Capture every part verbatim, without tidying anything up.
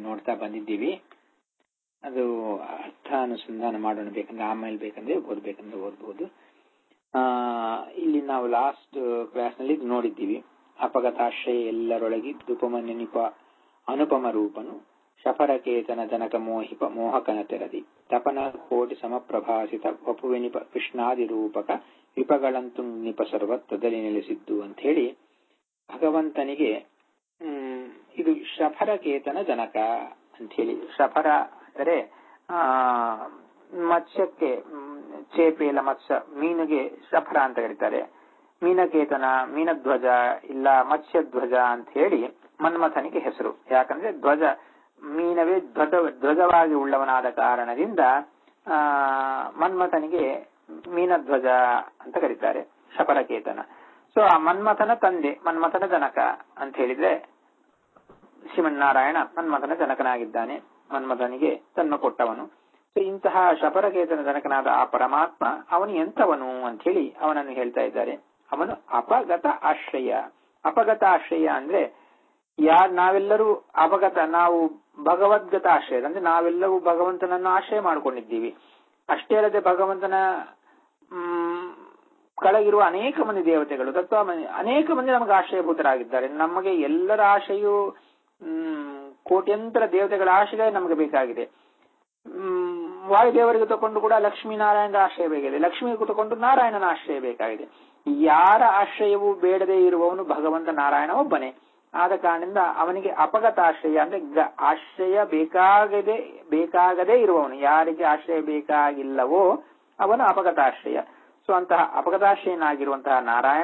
ನೋಡ್ತಾ ಬಂದಿದ್ದೀವಿ. ಅದು ಅರ್ಥ ಅನುಸಂಧಾನ ಮಾಡೋಣ, ಬೇಕಂದ್ರೆ ಆಮೇಲೆ ಬೇಕಂದ್ರೆ ಓದ್ಬೇಕಂದ್ರೆ ಓದ್ಬಹುದು. ಆ ಇಲ್ಲಿ ನಾವು ಲಾಸ್ಟ್ ಕ್ಲಾಸ್ ನಲ್ಲಿ ನೋಡಿದ್ದೀವಿ. ಅಪಗತಾಶ್ರಯ ಎಲ್ಲರೊಳಗಿದ್ದುಪಮ ನೆನಿಪ ಅನುಪಮ ರೂಪನು ಶಫರಕೇತನ ಜನಕ ಮೋಹಿಪ ಮೋಹಕನ ತೆರದಿ ತಪನ ಕೋಟಿ ಸಮಪ್ರಭಾಸಿತ ವಪುವೆನಿಪ ಕೃಷ್ಣಾದಿ ರೂಪಕ ವಿಪಗಳಂತು ನಿಪ ಸರ್ವತ್ವದಲ್ಲಿ ನೆಲೆಸಿದ್ದು ಅಂತ ಹೇಳಿ ಭಗವಂತನಿಗೆ ಹ್ಮ್ ಇದು ಶಫರಕೇತನ ಜನಕ ಅಂತ ಹೇಳಿ. ಶಫರ ಅಂದರೆ ಆ ಮತ್ಸ್ಯಕ್ಕೆ ಚೇಪೇಲ ಮತ್ಸ್ಯ ಮೀನಿಗೆ ಶಫರ ಅಂತ ಕರೀತಾರೆ. ಮೀನಕೇತನ, ಮೀನಧ್ವಜ ಇಲ್ಲ ಮತ್ಸ್ಯಧ್ವಜ ಅಂತ ಹೇಳಿ ಮನ್ಮಥನಿಗೆ ಹೆಸರು. ಯಾಕಂದ್ರೆ ಧ್ವಜ ಮೀನವೇ ಧ್ವಜ ಧ್ವಜವಾಗಿ ಉಳ್ಳವನಾದ ಕಾರಣದಿಂದ ಆ ಮನ್ಮಥನಿಗೆ ಮೀನಧ್ವಜ ಅಂತ ಕರೀತಾರೆ, ಶಫರಕೇತನ. ಸೊ ಆ ಮನ್ಮಥನ ತಂದೆ, ಮನ್ಮಥನ ಜನಕ ಅಂತ ಹೇಳಿದ್ರೆ ಶ್ರೀಮನ್ನಾರಾಯಣ ಮನ್ಮಥನ ಜನಕನಾಗಿದ್ದಾನೆ, ಮನ್ಮಥನಿಗೆ ತನ್ನ ಕೊಟ್ಟವನು. ಸೊ ಇಂತಹ ಶಫರಕೇತನ ಜನಕನಾದ ಆ ಪರಮಾತ್ಮ ಅವನು ಎಂಥವನು ಅಂತ ಹೇಳಿ ಅವನನ್ನು ಹೇಳ್ತಾ ಇದ್ದಾರೆ. ಅವನು ಅಪಗತ ಆಶ್ರಯ. ಅಪಗತ ಆಶ್ರಯ ಅಂದ್ರೆ ಯಾರ್ ನಾವೆಲ್ಲರೂ ಅಪಗತ, ನಾವು ಭಗವದ್ಗತ ಆಶ್ರಯ ಅಂದ್ರೆ ನಾವೆಲ್ಲರೂ ಭಗವಂತನನ್ನು ಆಶ್ರಯ ಮಾಡಿಕೊಂಡಿದ್ದೀವಿ. ಅಷ್ಟೇ ಅಲ್ಲದೆ ಭಗವಂತನ ಹ್ಮ್ ಕೆಳಗಿರುವ ಅನೇಕ ಮಂದಿ ದೇವತೆಗಳು ತತ್ವ ಅನೇಕ ಮಂದಿ ನಮಗೆ ಆಶ್ರಯಭೂತರಾಗಿದ್ದಾರೆ. ನಮಗೆ ಎಲ್ಲರ ಆಶ್ರಯವು ಹ್ಮ್ ಕೋಟ್ಯಂತರ ದೇವತೆಗಳ ಆಶ್ರಯ ನಮಗೆ ಬೇಕಾಗಿದೆ. ಹ್ಮ್ ವಾಯುದೇವರಿಗೆ ತಗೊಂಡು ಕೂಡ ಲಕ್ಷ್ಮೀನಾರಾಯಣರ ಆಶ್ರಯ ಬೇಕಾಗಿದೆ, ಲಕ್ಷ್ಮಿಗೆ ತಗೊಂಡು ನಾರಾಯಣನ ಆಶ್ರಯ ಬೇಕಾಗಿದೆ. ಯಾರ ಆಶ್ರಯವೂ ಬೇಡದೇ ಇರುವವನು ಭಗವಂತ ನಾರಾಯಣ ಒಬ್ಬನೇ. ಆದ ಕಾರಣದಿಂದ ಅವನಿಗೆ ಅಪಗತ ಆಶ್ರಯ ಅಂದ್ರೆ ಆಶ್ರಯ ಬೇಕಾಗದೆ ಬೇಕಾಗದೇ ಇರುವವನು, ಯಾರಿಗೆ ಆಶ್ರಯ ಬೇಕಾಗಿಲ್ಲವೋ ಅವನು ಅಪಗತಾಶ್ರಯ. ಸೊ ಅಂತಹ ಅಪಗತಾಶ್ರಯನಾಗಿರುವಂತಹ ನಾರಾಯಣ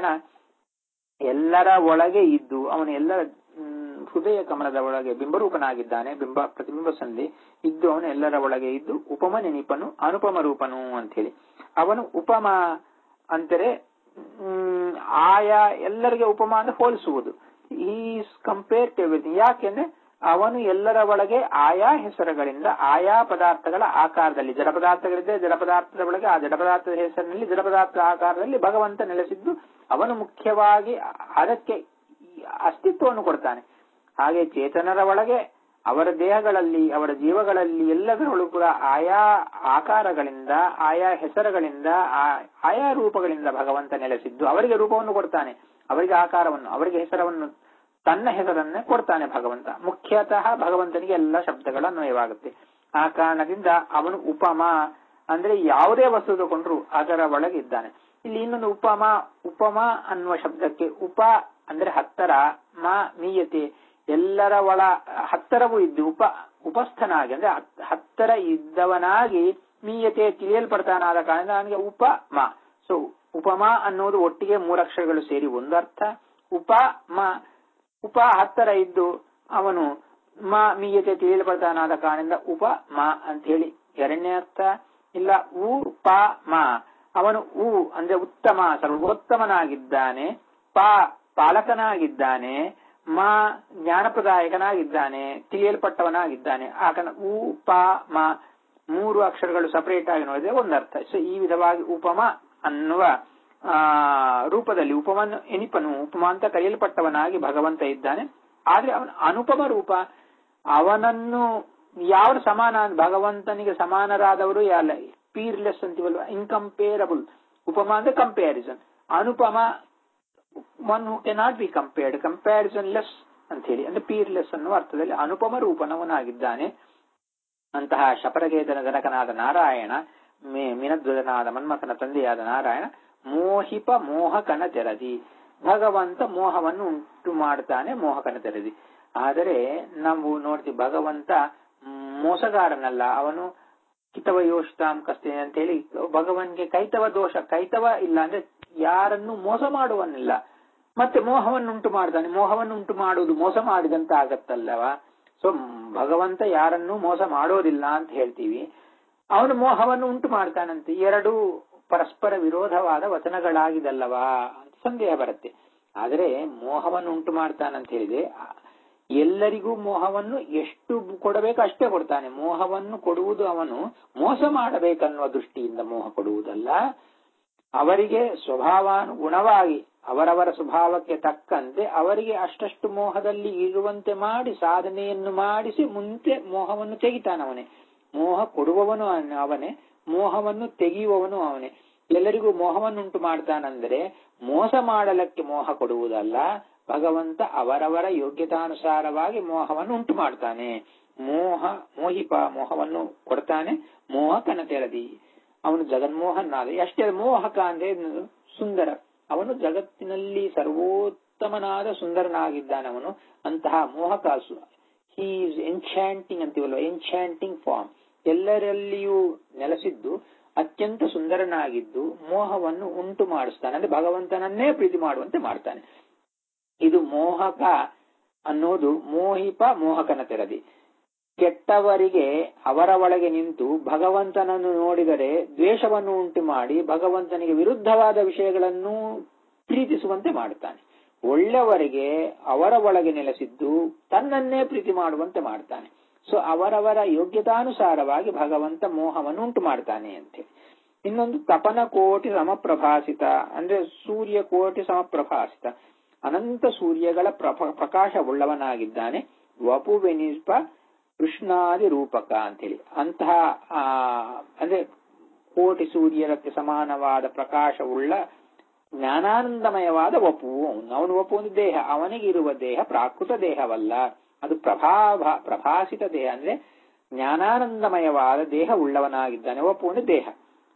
ಎಲ್ಲರ ಒಳಗೆ ಇದ್ದು ಅವನು ಎಲ್ಲರ ಹೃದಯ ಕಮಲದ ಒಳಗೆ ಬಿಂಬರೂಪನಾಗಿದ್ದಾನೆ. ಬಿಂಬ ಪ್ರತಿಬಿಂಬ ಸಂಧಿ ಇದ್ದು ಅವನು ಎಲ್ಲರ ಒಳಗೆ ಇದ್ದು ಉಪಮ ನೆನಿಪನು ಅನುಪಮ ರೂಪನು ಅಂತ ಹೇಳಿ. ಅವನು ಉಪಮ ಅಂತಾರೆ ಹ್ಮ್ ಆಯಾ ಎಲ್ಲರಿಗೆ ಉಪಮ ಅಂದ್ರೆ ಹೋಲಿಸುವುದು. Is compare to everything. ಯಾಕೆಂದ್ರೆ ಅವನು ಎಲ್ಲರ ಒಳಗೆ ಆಯಾ ಹೆಸರುಗಳಿಂದ ಆಯಾ ಪದಾರ್ಥಗಳ ಆಕಾರದಲ್ಲಿ, ಜಡ ಪದಾರ್ಥಗಳಿದ್ರೆ ಜಡ ಪದಾರ್ಥದ ಒಳಗೆ ಆ ಜಡ ಪದಾರ್ಥದ ಹೆಸರಿನಲ್ಲಿ ಜಡ ಪದಾರ್ಥದ ಆಕಾರದಲ್ಲಿ ಭಗವಂತ ನೆಲೆಸಿದ್ದು ಅವನು ಮುಖ್ಯವಾಗಿ ಅದಕ್ಕೆ ಅಸ್ತಿತ್ವವನ್ನು ಕೊಡ್ತಾನೆ. ಹಾಗೆ ಚೇತನರ ಒಳಗೆ ಅವರ ದೇಹಗಳಲ್ಲಿ ಅವರ ಜೀವಗಳಲ್ಲಿ ಎಲ್ಲದರೊಳಗೂ ಕೂಡ ಆಯಾ ಆಕಾರಗಳಿಂದ ಆಯಾ ಹೆಸರುಗಳಿಂದ ಆಯಾ ರೂಪಗಳಿಂದ ಭಗವಂತ ನೆಲೆಸಿದ್ದು ಅವರಿಗೆ ರೂಪವನ್ನು ಕೊಡ್ತಾನೆ, ಅವರಿಗೆ ಆಕಾರವನ್ನು, ಅವರಿಗೆ ಹೆಸರವನ್ನು, ತನ್ನ ಹೆಸರನ್ನೇ ಕೊಡ್ತಾನೆ ಭಗವಂತ. ಮುಖ್ಯತಃ ಭಗವಂತನಿಗೆ ಎಲ್ಲ ಶಬ್ದಗಳ ಅನ್ವಯವಾಗುತ್ತೆ. ಆ ಕಾರಣದಿಂದ ಅವನು ಉಪಮ ಅಂದ್ರೆ ಯಾವುದೇ ವಸ್ತು ತಗೊಂಡ್ರು ಅದರ ಒಳಗೆ ಇದ್ದಾನೆ. ಇಲ್ಲಿ ಇನ್ನೊಂದು ಉಪಮ, ಉಪಮ ಅನ್ನುವ ಶಬ್ದಕ್ಕೆ ಉಪ ಅಂದ್ರೆ ಹತ್ತರ, ಮ ಮೀಯತೆ ಎಲ್ಲರ ಒಳ ಹತ್ತರವೂ ಇದ್ದು ಉಪ ಉಪಸ್ಥನಾಗಿ ಅಂದ್ರೆ ಹತ್ತರ ಇದ್ದವನಾಗಿ ಮೀಯತೆ ತಿಳಿಯಲ್ಪಡ್ತಾನಾದ ಕಾರಣ ಅವನಿಗೆ ಉಪಮ. ಸೊ ಉಪಮ ಅನ್ನೋದು ಒಟ್ಟಿಗೆ ಮೂರಕ್ಷರಗಳು ಸೇರಿ ಒಂದರ್ಥ. ಉಪಮ ಉಪ ಹತ್ತರ ಇದ್ದು ಅವನು ಮ ಮೀಯತೆ ತಿಳಿಯಲ್ಪಡ್ತಾನಾದ ಕಾರಣದಿಂದ ಉಪಮ ಅಂತ ಹೇಳಿ ಎರಡನೇ ಅರ್ಥ. ಇಲ್ಲ ಉ ಪ ಮ ಅವನು ಉ ಅಂದ್ರೆ ಉತ್ತಮ ಸರ್ವೋತ್ತಮನಾಗಿದ್ದಾನೆ, ಪ ಪಾಲಕನಾಗಿದ್ದಾನೆ, ಮ ಜ್ಞಾನಪ್ರದಾಯಕನಾಗಿದ್ದಾನೆ, ತಿಳಿಯಲ್ಪಟ್ಟವನಾಗಿದ್ದಾನೆ. ಆ ಕಾರಣ ಉ ಪ ಮ ಮೂರು ಅಕ್ಷರಗಳು ಸಪರೇಟ್ ಆಗಿ ನೋಡಿದ್ರೆ ಒಂದರ್ಥ. ಸೊ ಈ ವಿಧವಾಗಿ ಉಪಮ ಅನ್ನುವ ಆ ರೂಪದಲ್ಲಿ ಉಪಮನ್ನು ಎನಿಪನು ಉಪಮ ಅಂತ ಕರೆಯಲ್ಪಟ್ಟವನಾಗಿ ಭಗವಂತ ಇದ್ದಾನೆ. ಆದ್ರೆ ಅವನ ಅನುಪಮ ರೂಪ, ಅವನನ್ನು ಯಾವ ಸಮಾನ ಭಗವಂತನಿಗೆ ಸಮಾನರಾದವರು ಯಾರ ಪೀರ್ಲೆಸ್ ಅಂತೀವಲ್ವ, ಇನ್ಕಂಪೇರಬಲ್. ಉಪಮ ಅಂದ್ರೆ ಕಂಪ್ಯಾರಿಸನ್, ಅನುಪಮ one who cannot be compared, comparison less ಅಂತ ಹೇಳಿ ಅಂದ್ರೆ ಪೀರ್ಲೆಸ್ ಅನ್ನುವ ಅರ್ಥದಲ್ಲಿ ಅನುಪಮ ರೂಪನವನಾಗಿದ್ದಾನೆ. ಅಂತಹ ಶಫರಕೇತನ ಜನಕನಾದ ನಾರಾಯಣ, ಮೇ ಮಿನಧ್ವಜನಾದ ಮನ್ಮಥನ ತಂದೆಯಾದ ನಾರಾಯಣ ಮೋಹಿಪ ಮೋಹಕನ ತೆರದಿ, ಭಗವಂತ ಮೋಹವನ್ನು ಉಂಟು ಮಾಡ್ತಾನೆ ಮೋಹಕನ ತೆರದಿ. ಆದರೆ ನಾವು ನೋಡ್ತೀವಿ ಭಗವಂತ ಮೋಸಗಾರನಲ್ಲ, ಅವನು ಕಿತವ ಯೋಷಿತಾಂ ಕಸ್ತೆ ಅಂತ ಹೇಳಿ ಭಗವನ್ಗೆ ಕೈತವ ದೋಷ, ಕೈತವ ಇಲ್ಲ ಅಂದ್ರೆ ಯಾರನ್ನು ಮೋಸ ಮಾಡುವನಿಲ್ಲ. ಮತ್ತೆ ಮೋಹವನ್ನು ಉಂಟು ಮಾಡ್ತಾನೆ, ಮೋಹವನ್ನು ಉಂಟು ಮಾಡುವುದು ಮೋಸ ಮಾಡಿದಂತ ಆಗತ್ತಲ್ಲವ. ಸೊ ಭಗವಂತ ಯಾರನ್ನು ಮೋಸ ಮಾಡೋದಿಲ್ಲ ಅಂತ ಹೇಳ್ತೀವಿ, ಅವನು ಮೋಹವನ್ನು ಉಂಟು ಮಾಡ್ತಾನಂತೆ. ಎರಡು ಪರಸ್ಪರ ವಿರೋಧವಾದ ವಚನಗಳಾಗಿದಲ್ಲವಾ ಅಂತ ಸಂದೇಹ ಬರುತ್ತೆ. ಆದರೆ ಮೋಹವನ್ನು ಉಂಟು ಮಾಡ್ತಾನಂತ ಹೇಳಿದ್ರೆ ಎಲ್ಲರಿಗೂ ಮೋಹವನ್ನು ಎಷ್ಟು ಕೊಡಬೇಕು ಅಷ್ಟೇ ಕೊಡ್ತಾನೆ. ಮೋಹವನ್ನು ಕೊಡುವುದು ಅವನು ಮೋಸ ಮಾಡಬೇಕನ್ನುವ ದೃಷ್ಟಿಯಿಂದ ಮೋಹ ಕೊಡುವುದಲ್ಲ. ಅವರಿಗೆ ಸ್ವಭಾವಾನುಗುಣವಾಗಿ ಅವರವರ ಸ್ವಭಾವಕ್ಕೆ ತಕ್ಕಂತೆ ಅವರಿಗೆ ಅಷ್ಟಷ್ಟು ಮೋಹದಲ್ಲಿ ಇರುವಂತೆ ಮಾಡಿ ಸಾಧನೆಯನ್ನು ಮಾಡಿಸಿ ಮುಂದೆ ಮೋಹವನ್ನು ತೆಗಿತಾನವನೇ. ಮೋಹ ಕೊಡುವವನು ಅವನೇ, ಮೋಹವನ್ನು ತೆಗೆಯುವವನು ಅವನೇ. ಎಲ್ಲರಿಗೂ ಮೋಹವನ್ನುಂಟು ಮಾಡ್ತಾನಂದ್ರೆ ಮೋಸ ಮಾಡಲಕ್ಕೆ ಮೋಹ ಕೊಡುವುದಲ್ಲ, ಭಗವಂತ ಅವರವರ ಯೋಗ್ಯತಾನುಸಾರವಾಗಿ ಮೋಹವನ್ನು ಉಂಟು ಮಾಡ್ತಾನೆ. ಮೋಹ ಮೋಹಿಪ ಮೋಹವನ್ನು ಕೊಡ್ತಾನೆ. ಮೋಹಕನ ತೆರದಿ ಅವನು ಜಗನ್ಮೋಹನಾದ. ಅಷ್ಟೇ ಮೋಹಕ ಅಂದ್ರೆ ಸುಂದರ, ಅವನು ಜಗತ್ತಿನಲ್ಲಿ ಸರ್ವೋತ್ತಮನಾದ ಸುಂದರನಾಗಿದ್ದಾನೆ ಅವನು. ಅಂತಹ ಮೋಹಕ, ಹಿ ಈಸ್ ಎನ್ಚಾಂಟಿಂಗ್ ಅಂತೀವಲ್ವ, ಎನ್ಚಾಂಟಿಂಗ್ ಫಾರ್ಮ್, ಎಲ್ಲರಲ್ಲಿಯೂ ನೆಲೆಸಿದ್ದು ಅತ್ಯಂತ ಸುಂದರನಾಗಿದ್ದು ಮೋಹವನ್ನು ಉಂಟು ಮಾಡಿಸ್ತಾನೆ. ಅಂದ್ರೆ ಭಗವಂತನನ್ನೇ ಪ್ರೀತಿ ಮಾಡುವಂತೆ ಮಾಡ್ತಾನೆ. ಇದು ಮೋಹಕ ಅನ್ನೋದು ಮೋಹಿಪ ಮೋಹಕನ ತೆರದಿ. ಕೆಟ್ಟವರಿಗೆ ಅವರ ಒಳಗೆ ನಿಂತು ಭಗವಂತನನ್ನು ನೋಡಿದರೆ ದ್ವೇಷವನ್ನು ಉಂಟು ಮಾಡಿ ಭಗವಂತನಿಗೆ ವಿರುದ್ಧವಾದ ವಿಷಯಗಳನ್ನು ಪ್ರೀತಿಸುವಂತೆ ಮಾಡುತ್ತಾನೆ. ಒಳ್ಳೆಯವರಿಗೆ ಅವರ ಒಳಗೆ ನೆಲೆಸಿದ್ದು ತನ್ನನ್ನೇ ಪ್ರೀತಿ ಮಾಡುವಂತೆ ಮಾಡ್ತಾನೆ. ಸೊ ಅವರವರ ಯೋಗ್ಯತಾನುಸಾರವಾಗಿ ಭಗವಂತ ಮೋಹವನ್ನು ಉಂಟು ಮಾಡ್ತಾನೆ ಅಂತೇಳಿ. ಇನ್ನೊಂದು ತಪನ ಕೋಟಿ ಸಮಪ್ರಭಾಸಿತ ಅಂದ್ರೆ ಸೂರ್ಯ ಕೋಟಿ ಸಮಪ್ರಭಾಸಿತ, ಅನಂತ ಸೂರ್ಯಗಳ ಪ್ರಕಾಶವುಳ್ಳವನಾಗಿದ್ದಾನೆ. ವಪುವೆನಿಪ ಕೃಷ್ಣಾದಿ ರೂಪಕ ಅಂತೇಳಿ. ಅಂತಹ ಆ ಅಂದ್ರೆ ಕೋಟಿ ಸೂರ್ಯರಕ್ಕೆ ಸಮಾನವಾದ ಪ್ರಕಾಶವುಳ್ಳ ಜ್ಞಾನಾನಂದಮಯವಾದ ವಪುವು ಅವನು. ಅವನು ವಪು ಒಂದು ದೇಹ, ಅವನಿಗಿರುವ ದೇಹ ಪ್ರಾಕೃತ ದೇಹವಲ್ಲ, ಅದು ಪ್ರಭಾವ ಪ್ರಭಾಸಿತ ದೇಹ ಅಂದ್ರೆ ಜ್ಞಾನಾನಂದಮಯವಾದ ದೇಹ ಉಳ್ಳವನಾಗಿದ್ದಾನೆ. ವಪು ಅಂದ್ರೆ ದೇಹ.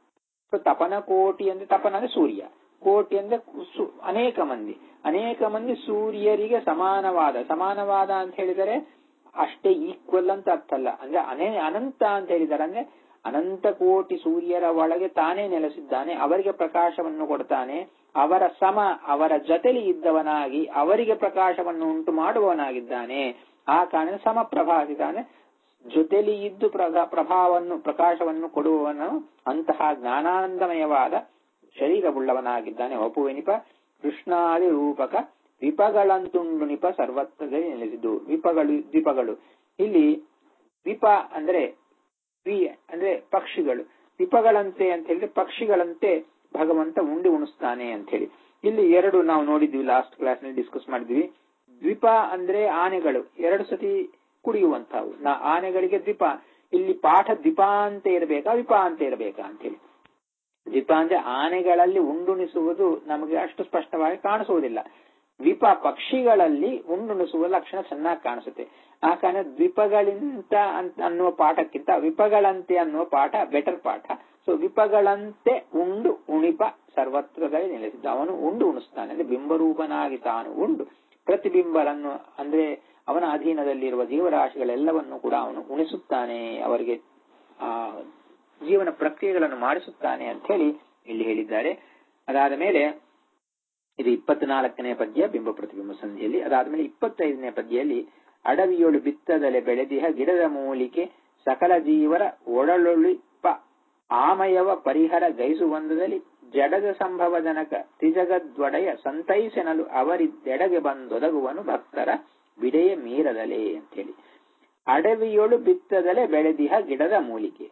ತಪನ ಕೋಟಿ ಅಂದ್ರೆ ತಪನ ಅಂದ್ರೆ ಸೂರ್ಯ, ಕೋಟಿ ಅಂದ್ರೆ ಅನೇಕ ಮಂದಿ, ಅನೇಕ ಮಂದಿ ಸೂರ್ಯರಿಗೆ ಸಮಾನವಾದ. ಸಮಾನವಾದ ಅಂತ ಹೇಳಿದರೆ ಅಷ್ಟೇ ಈಕ್ವಲ್ ಅಂತ ಅರ್ಥ ಅಲ್ಲ, ಅಂದ್ರೆ ಅನೇ ಅನಂತ ಅಂತ ಹೇಳಿದ್ದಾರೆ. ಅಂದ್ರೆ ಅನಂತ ಕೋಟಿ ಸೂರ್ಯರ ಒಳಗೆ ತಾನೇ ನೆಲೆಸಿದ್ದಾನೆ, ಅವರಿಗೆ ಪ್ರಕಾಶವನ್ನು ಕೊಡ್ತಾನೆ. ಅವರ ಸಮ, ಅವರ ಜೊತೆಲಿ ಇದ್ದವನಾಗಿ ಅವರಿಗೆ ಪ್ರಕಾಶವನ್ನು ಉಂಟು ಮಾಡುವವನಾಗಿದ್ದಾನೆ. ಆ ಕಾರಣ ಸಮಪ್ರಭಾಸಿತ ಅಂದ್ರೆ ಜೊತೆಲಿ ಇದ್ದು ಪ್ರಭಾವನ್ನು ಪ್ರಕಾಶವನ್ನು ಕೊಡುವವನು. ಅಂತಹ ಜ್ಞಾನಾನಂದಮಯವಾದ ಶರೀರವುಳ್ಳವನಾಗಿದ್ದಾನೆ. ವಪುವೆನಿಪ ಕೃಷ್ಣಾದಿ ರೂಪಕ ವಿಪಗಳಂತುಂಡು ನಿಪ ಸರ್ವತ್ರದಲ್ಲಿ ನೆಲೆಸಿದ್ದು. ವಿಪಗಳು ದ್ವೀಪಗಳು, ಇಲ್ಲಿ ದ್ವೀಪ ಅಂದ್ರೆ ವಿ ಅಂದ್ರೆ ಪಕ್ಷಿಗಳು, ವಿಪಗಳಂತೆ ಅಂತ ಹೇಳಿದ್ರೆ ಪಕ್ಷಿಗಳಂತೆ ಭಗವಂತ ಉಂಡಿ ಉಣಿಸ್ತಾನೆ ಅಂತ ಹೇಳಿ. ಇಲ್ಲಿ ಎರಡು ನಾವು ನೋಡಿದ್ವಿ, ಲಾಸ್ಟ್ ಕ್ಲಾಸ್ ನಲ್ಲಿ ಡಿಸ್ಕಸ್ ಮಾಡಿದ್ವಿ. ದ್ವೀಪ ಅಂದ್ರೆ ಆನೆಗಳು ಎರಡು ಸತಿ ಕುಡಿಯುವಂತವು. ನಾ ಆನೆಗಳಿಗೆ ದ್ವೀಪ, ಇಲ್ಲಿ ಪಾಠ ದ್ವೀಪ ಅಂತ ಇರಬೇಕಾ ವಿಪ ಅಂತ ಇರಬೇಕಾ ಅಂತ ಹೇಳಿ. ದ್ವೀಪ ಅಂದ್ರೆ ಆನೆಗಳಲ್ಲಿ ಉಂಡುಣಿಸುವುದು ನಮಗೆ ಅಷ್ಟು ಸ್ಪಷ್ಟವಾಗಿ ಕಾಣಿಸುವುದಿಲ್ಲ. ವಿಪ ಪಕ್ಷಿಗಳಲ್ಲಿ ಉಂಡುಣಿಸುವ ಲಕ್ಷಣ ಚೆನ್ನಾಗಿ ಕಾಣಿಸುತ್ತೆ. ಆ ಕಾರಣ ದ್ವೀಪಗಳಿಂತ ಅನ್ನುವ ಪಾಠಕ್ಕಿಂತ ವಿಪಗಳಂತೆ ಅನ್ನುವ ಪಾಠ ಬೆಟರ್ ಪಾಠ. ಸೊ ವಿಪಗಳಂತೆ ಉಂಡು ಉಣಿಪ ಸರ್ವತ್ರದಲ್ಲಿ ನೆಲೆಸಿದ್ದ ಅವನು ಉಂಡು ಉಣಿಸ್ತಾನೆ. ಅಂದ್ರೆ ಬಿಂಬರೂಪನಾಗಿ ತಾನು ಉಂಡು ಪ್ರತಿಬಿಂಬರನ್ನು ಅಂದ್ರೆ ಅವನ ಅಧೀನದಲ್ಲಿರುವ ಜೀವರಾಶಿಗಳೆಲ್ಲವನ್ನು ಕೂಡ ಅವನು ಉಣಿಸುತ್ತಾನೆ, ಅವರಿಗೆ ಆ ಜೀವನ ಪ್ರಕ್ರಿಯೆಗಳನ್ನು ಮಾಡಿಸುತ್ತಾನೆ ಅಂತ ಹೇಳಿ ಇಲ್ಲಿ ಹೇಳಿದ್ದಾರೆ. ಅದಾದ ಮೇಲೆ ಇದು ಇಪ್ಪತ್ನಾಲ್ಕನೇ ಪದ್ಯ ಬಿಂಬ ಪ್ರತಿಬಿಂಬ ಸಂಧಿಯಲ್ಲಿ. ಅದಾದ್ಮೇಲೆ ಇಪ್ಪತ್ತೈದನೇ ಪದ್ಯದಲ್ಲಿ ಅಡವಿಯೊಳು ಬಿತ್ತದಲೆ ಬೆಳೆದಿಹ ಗಿಡದ ಮೂಲಿಕೆ ಸಕಲ ಜೀವರ ಒಡಲೊಳಿಪ ಆಮಯವ ಪರಿಹರ ಗೈಸುವಂದದಲ್ಲಿ ಜಡದ ಸಂಭವ ಜನಕ ತ್ರಿಜಗದ್ವಡೆಯ ಸಂತೈಸೆನಲು ಅವರಿದ್ದೆಡೆಗೆ ಬಂದೊದಗುವನು ಭಕ್ತರ ಬಿಡೆಯ ಮೀರದಲೆ ಅಂತೇಳಿ. ಅಡವಿಯೊಳು ಬಿತ್ತದಲೆ ಬೆಳೆದಿಹ ಗಿಡದ ಮೂಲಿಕೆ,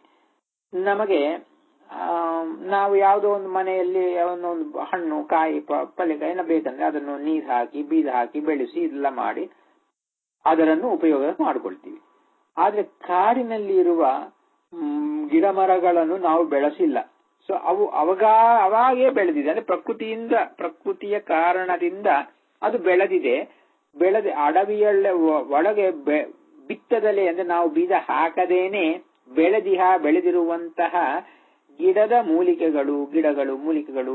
ನಮಗೆ ಆ ನಾವು ಯಾವುದೋ ಒಂದು ಮನೆಯಲ್ಲಿ ಒಂದೊಂದು ಹಣ್ಣು ಕಾಯಿ ಪಲ್ಯಕಾಯಿನ ಬೇಕಂದ್ರೆ ಅದನ್ನು ನೀರು ಹಾಕಿ ಬೀಜ ಹಾಕಿ ಬೆಳೆಸಿ ಇದೆಲ್ಲ ಮಾಡಿ ಅದನ್ನು ಉಪಯೋಗ ಮಾಡಿಕೊಳ್ತೀವಿ. ಆದ್ರೆ ಕಾಡಿನಲ್ಲಿ ಇರುವ ಗಿಡ ಮರಗಳನ್ನು ನಾವು ಬೆಳೆಸಿಲ್ಲ. ಸೊ ಅವು ಅವಾಗ ಅವಾಗೇ ಬೆಳೆದಿದೆ, ಅಂದ್ರೆ ಪ್ರಕೃತಿಯಿಂದ ಪ್ರಕೃತಿಯ ಕಾರಣದಿಂದ ಅದು ಬೆಳೆದಿದೆ. ಬೆಳೆದ ಅಡವಿಯಲ್ಲ ಒಳಗೆ ಬಿತ್ತದಲೆ ಅಂದ್ರೆ ನಾವು ಬೀಜ ಹಾಕದೇನೆ ಬೆಳೆದಿಹ ಬೆಳೆದಿರುವಂತಹ ಗಿಡದ ಮೂಲಿಕೆಗಳು, ಗಿಡಗಳು ಮೂಲಿಕೆಗಳು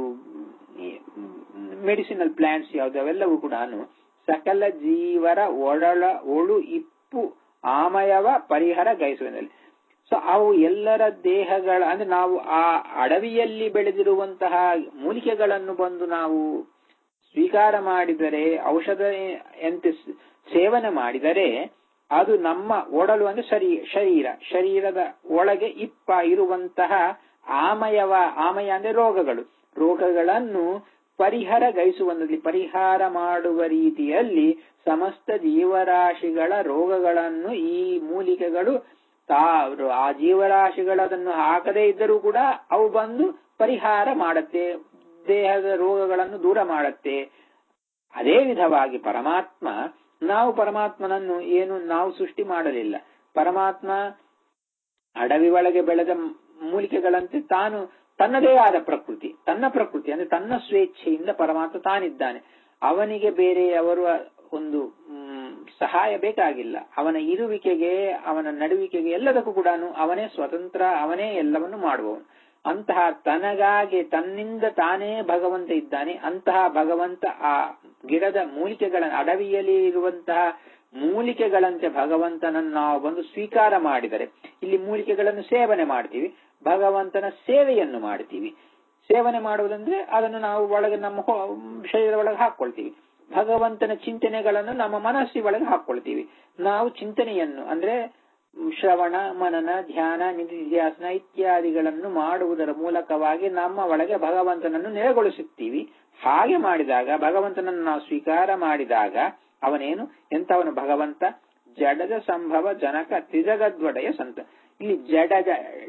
ಮೆಡಿಸಿನಲ್ ಪ್ಲಾಂಟ್ಸ್ ಯಾವ್ದು ಅವೆಲ್ಲವೂ ಕೂಡ ಸಕಲ ಜೀವರ ಒಡಲ ಒಳು ಇಪ್ಪು ಆಮಯವ ಪರಿಹರ ಗೈಸುವಿನಲ್ಲಿ. ಸೊ ಅವು ಎಲ್ಲರ ದೇಹಗಳ ಅಂದ್ರೆ ನಾವು ಆ ಅಡವಿಯಲ್ಲಿ ಬೆಳೆದಿರುವಂತಹ ಮೂಲಿಕೆಗಳನ್ನು ಬಂದು ನಾವು ಸ್ವೀಕಾರ ಮಾಡಿದರೆ, ಔಷಧ ಎಂತ ಸೇವನೆ ಮಾಡಿದರೆ ಅದು ನಮ್ಮ ಒಡಲು ಅಂದ್ರೆ ಶರೀ ಶರೀರ ಶರೀರದ ಒಳಗೆ ಇಪ್ಪ ಇರುವಂತಹ ಆಮಯವ, ಆಮಯ ಅಂದ್ರೆ ರೋಗಗಳು, ರೋಗಗಳನ್ನು ಪರಿಹಾರ ಗೈಸುವಂದಲ್ಲಿ ಪರಿಹಾರ ಮಾಡುವ ರೀತಿಯಲ್ಲಿ ಸಮಸ್ತ ಜೀವರಾಶಿಗಳ ರೋಗಗಳನ್ನು ಈ ಮೂಲಿಕೆಗಳು ತಾ ಆ ಜೀವರಾಶಿಗಳದನ್ನು ಹಾಕದೇ ಇದ್ದರೂ ಕೂಡ ಅವು ಬಂದು ಪರಿಹಾರ ಮಾಡುತ್ತೆ, ದೇಹದ ರೋಗಗಳನ್ನು ದೂರ ಮಾಡುತ್ತೆ. ಅದೇ ವಿಧವಾಗಿ ಪರಮಾತ್ಮ, ನಾವು ಪರಮಾತ್ಮನನ್ನು ಏನು ನಾವು ಸೃಷ್ಟಿ ಮಾಡಲಿಲ್ಲ. ಪರಮಾತ್ಮ ಅಡವಿ ಒಳಗೆ ಬೆಳೆದ ಮೂಲಿಕೆಗಳಂತೆ ತಾನು ತನ್ನದೇ ಆದ ಪ್ರಕೃತಿ, ತನ್ನ ಪ್ರಕೃತಿ ಅಂದ್ರೆ ತನ್ನ ಸ್ವೇಚ್ಛೆಯಿಂದ ಪರಮಾತ್ಮ ತಾನಿದ್ದಾನೆ. ಅವನಿಗೆ ಬೇರೆಯವರ ಒಂದು ಸಹಾಯ ಬೇಕಾಗಿಲ್ಲ. ಅವನ ಇರುವಿಕೆಗೆ, ಅವನ ನಡುವಿಕೆಗೆ ಎಲ್ಲದಕ್ಕೂ ಕೂಡ ಅವನೇ ಸ್ವತಂತ್ರ, ಅವನೇ ಎಲ್ಲವನ್ನು ಮಾಡುವವನು. ಅಂತಹ ತನಗಾಗಿ ತನ್ನಿಂದ ತಾನೇ ಭಗವಂತ ಇದ್ದಾನೆ. ಅಂತಹ ಭಗವಂತ ಆ ಗಿಡದ ಮೂಲಿಕೆಗಳ ಅಡವಿಯಲ್ಲಿ ಇರುವಂತಹ ಮೂಲಿಕೆಗಳಂತೆ ಭಗವಂತನನ್ನು ನಾವು ಬಂದು ಸ್ವೀಕಾರ ಮಾಡಿದರೆ, ಇಲ್ಲಿ ಮೂಲಿಕೆಗಳನ್ನು ಸೇವನೆ ಮಾಡ್ತೀವಿ, ಭಗವಂತನ ಸೇವೆಯನ್ನು ಮಾಡ್ತೀವಿ. ಸೇವನೆ ಮಾಡುವುದಂದ್ರೆ ಅದನ್ನು ನಾವು ಒಳಗೆ ನಮ್ಮ ಶರೀರದ ಒಳಗೆ ಹಾಕೊಳ್ತೀವಿ. ಭಗವಂತನ ಚಿಂತನೆಗಳನ್ನು ನಮ್ಮ ಮನಸ್ಸಿ ಒಳಗೆ ಹಾಕೊಳ್ತೀವಿ. ನಾವು ಚಿಂತನೆಯನ್ನು ಅಂದ್ರೆ ಶ್ರವಣ, ಮನನ, ಧ್ಯಾನ, ನಿಧಿಧ್ಯಾಸನ ಇತ್ಯಾದಿಗಳನ್ನು ಮಾಡುವುದರ ಮೂಲಕವಾಗಿ ನಮ್ಮ ಒಳಗೆ ಭಗವಂತನನ್ನು ನೆಲೆಗೊಳಿಸುತ್ತೀವಿ. ಹಾಗೆ ಮಾಡಿದಾಗ, ಭಗವಂತನನ್ನು ನಾವು ಸ್ವೀಕಾರ ಮಾಡಿದಾಗ ಅವನೇನು ಎಂತವನು ಭಗವಂತ? ಜಡದ ಸಂಭವ ಜನಕ ತ್ರಿಜಗದ್ವಡೆಯ ಸಂತ. ಇಲ್ಲಿ ಜಡಜ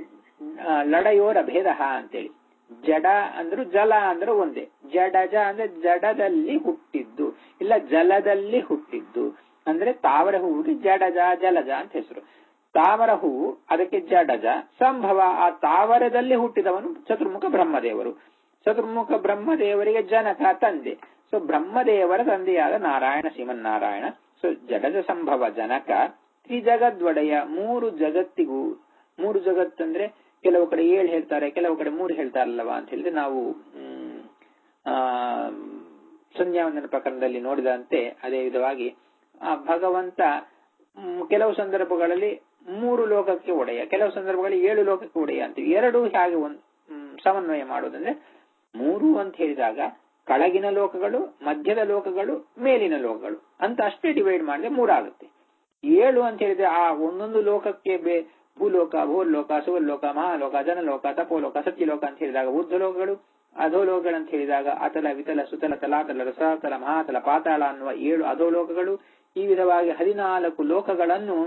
ಲಡೆಯೋರ ಭೇದ ಅಂತೇಳಿ, ಜಡ ಅಂದ್ರು ಜಲ ಅಂದ್ರೆ ಒಂದೇ, ಜಡಜ ಅಂದ್ರೆ ಜಡದಲ್ಲಿ ಹುಟ್ಟಿದ್ದು, ಇಲ್ಲ ಜಲದಲ್ಲಿ ಹುಟ್ಟಿದ್ದು. ಅಂದ್ರೆ ತಾವರ ಹೂವಿಗೆ ಜಡಜ ಜಲಜ ಅಂತ ಹೆಸರು. ತಾವರ ಹೂವು ಅದಕ್ಕೆ ಜಡಜ ಸಂಭವ. ಆ ತಾವರದಲ್ಲಿ ಹುಟ್ಟಿದವನು ಚತುರ್ಮುಖ ಬ್ರಹ್ಮದೇವರು. ಚತುರ್ಮುಖ ಬ್ರಹ್ಮದೇವರಿಗೆ ಜನಕ ತಂದೆ. ಸೊ ಬ್ರಹ್ಮದೇವರ ತಂದೆಯಾದ ನಾರಾಯಣ ಶ್ರೀಮನ್ನಾರಾಯಣ. ಸೊ ಜಡಜ ಸಂಭವ ಜನಕ ತ್ರಿಜಗದ್ವಡೆಯ, ಮೂರು ಜಗತ್ತಿಗೂ, ಮೂರು ಜಗತ್ತಂದ್ರೆ ಕೆಲವು ಕಡೆ ಏಳು ಹೇಳ್ತಾರೆ, ಕೆಲವು ಕಡೆ ಮೂರು ಹೇಳ್ತಾರಲ್ಲವಾ ಅಂತ ಹೇಳಿದ್ರೆ, ನಾವು ಹ್ಮ್ ಆ ಸಂಧ್ಯಾವಂದನ ಪ್ರಕರಣದಲ್ಲಿ ನೋಡಿದಂತೆ ಅದೇ ವಿಧವಾಗಿ ಆ ಭಗವಂತ ಕೆಲವು ಸಂದರ್ಭಗಳಲ್ಲಿ ಮೂರು ಲೋಕಕ್ಕೆ ಒಡೆಯ, ಕೆಲವು ಸಂದರ್ಭಗಳಲ್ಲಿ ಏಳು ಲೋಕಕ್ಕೆ ಒಡೆಯ ಅಂತೀವಿ. ಎರಡು ಹಾಗೆ ಒಂದು ಸಮನ್ವಯ ಮಾಡೋದಂದ್ರೆ, ಮೂರು ಅಂತ ಹೇಳಿದಾಗ ಕೆಳಗಿನ ಲೋಕಗಳು, ಮಧ್ಯದ ಲೋಕಗಳು, ಮೇಲಿನ ಲೋಕಗಳು ಅಂತ ಅಷ್ಟೇ ಡಿವೈಡ್ ಮಾಡಿದ್ರೆ ಮೂರಾಗುತ್ತೆ. ಏಳು ಅಂತ ಹೇಳಿದ್ರೆ ಆ ಒಂದೊಂದು ಲೋಕಕ್ಕೆ ಬೇ ಭೂಲೋಕ, ಭೂಲೋಕ, ಸುವರ್ಲೋಕ, ಮಹಾಲೋಕ, ಜನಲೋಕ, ತಪೋಲೋಕ, ಸತ್ಯಲೋಕ ಅಂತ ಹೇಳಿದಾಗ ಊರ್ಧ್ವಲೋಕಗಳು, ಅಧೋಲೋಕಗಳು ಅಂತ ಹೇಳಿದಾಗ ಅತಲ, ವಿತಲ, ಸುತಲ, ತಲಾತಲ, ರಸಾತಲ, ಮಹಾತಲ, ಪಾತಾಳ ಅನ್ನುವ ಏಳು ಅಧೋಲೋಕಗಳು. ಈ ವಿಧವಾಗಿ ಹದಿನಾಲ್ಕು ಲೋಕಗಳನ್ನು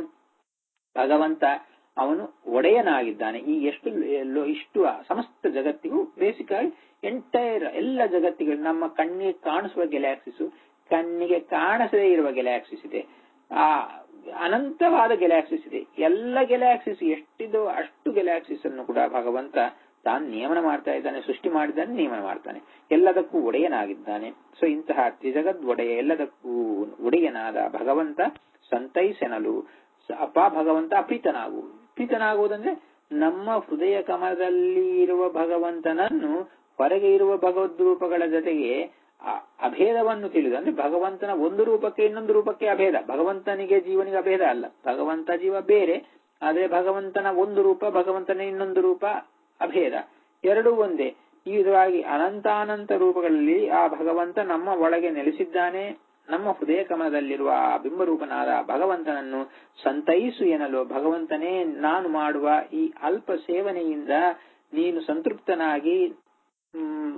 ಭಗವಂತ ಅವನು ಒಡೆಯನಾಗಿದ್ದಾನೆ. ಈ ಎಷ್ಟು ಇಷ್ಟು ಸಮಸ್ತ ಜಗತ್ತಿಗೂ ಬೇಸಿಕ್ ಆಗಿ ಎಂಟೈರ್ ಎಲ್ಲ ಜಗತ್ತಿಗಳು, ನಮ್ಮ ಕಣ್ಣಿಗೆ ಕಾಣಿಸುವ ಗ್ಯಾಲಾಕ್ಸಿಸ್, ಕಣ್ಣಿಗೆ ಕಾಣಿಸದೇ ಇರುವ ಗ್ಯಾಲಾಕ್ಸಿಸ್ ಇದೆ, ಆ ಅನಂತವಾದ ಗ್ಯಾಲಾಕ್ಸಿಸ್ ಇದೆ. ಎಲ್ಲ ಗ್ಯಾಲಾಕ್ಸಿಸ್ ಎಷ್ಟಿದೋ ಅಷ್ಟು ಗ್ಯಾಲಾಕ್ಸಿಸ್ ಅನ್ನು ಕೂಡ ಭಗವಂತ ತಾನು ನಿಯಮನ ಮಾಡ್ತಾ ಇದ್ದಾನೆ, ಸೃಷ್ಟಿ ಮಾಡಿದ್ದಾನೆ, ನಿಯಮನ ಮಾಡ್ತಾನೆ, ಎಲ್ಲದಕ್ಕೂ ಒಡೆಯನಾಗಿದ್ದಾನೆ. ಸೊ ಇಂತಹ ತ್ರಿಜಗದ್ ಒಡೆಯ, ಎಲ್ಲದಕ್ಕೂ ಒಡೆಯನಾದ ಭಗವಂತ ಸಂತೈಸೆನಲು. ಅಪ್ಪ ಭಗವಂತ ಪ್ರೀತನಾಗು. ಪ್ರೀತನಾಗುವುದಂದ್ರೆ ನಮ್ಮ ಹೃದಯ ಕಮಲದಲ್ಲಿ ಇರುವ ಭಗವಂತನನ್ನು ಹೊರಗೆ ಇರುವ ಭಗವದ್ ರೂಪಗಳ ಜೊತೆಗೆ ಅಭೇದವನ್ನು ತಿಳಿದು, ಅಂದ್ರೆ ಭಗವಂತನ ಒಂದು ರೂಪಕ್ಕೆ ಇನ್ನೊಂದು ರೂಪಕ್ಕೆ ಅಭೇದ, ಭಗವಂತನಿಗೆ ಜೀವನಿಗೆ ಅಭೇದ ಅಲ್ಲ, ಭಗವಂತ ಜೀವ ಬೇರೆ, ಆದ್ರೆ ಭಗವಂತನ ಒಂದು ರೂಪ, ಭಗವಂತನ ಇನ್ನೊಂದು ರೂಪ ಅಭೇದ, ಎರಡೂ ಒಂದೇ. ಈ ವಿಧವಾಗಿ ಅನಂತಾನಂತ ರೂಪಗಳಲ್ಲಿ ಆ ಭಗವಂತ ನಮ್ಮ ಒಳಗೆ ನೆಲೆಸಿದ್ದಾನೆ. ನಮ್ಮ ಹೃದಯ ಕಮಲದಲ್ಲಿರುವ ಆ ಬಿಂಬರೂಪನಾದ ಭಗವಂತನನ್ನು ಸಂತೈಸು ಎನ್ನಲು, ಭಗವಂತನೇ ನಾನು ಮಾಡುವ ಈ ಅಲ್ಪ ಸೇವನೆಯಿಂದ ನೀನು ಸಂತೃಪ್ತನಾಗಿ ಹ್ಮ್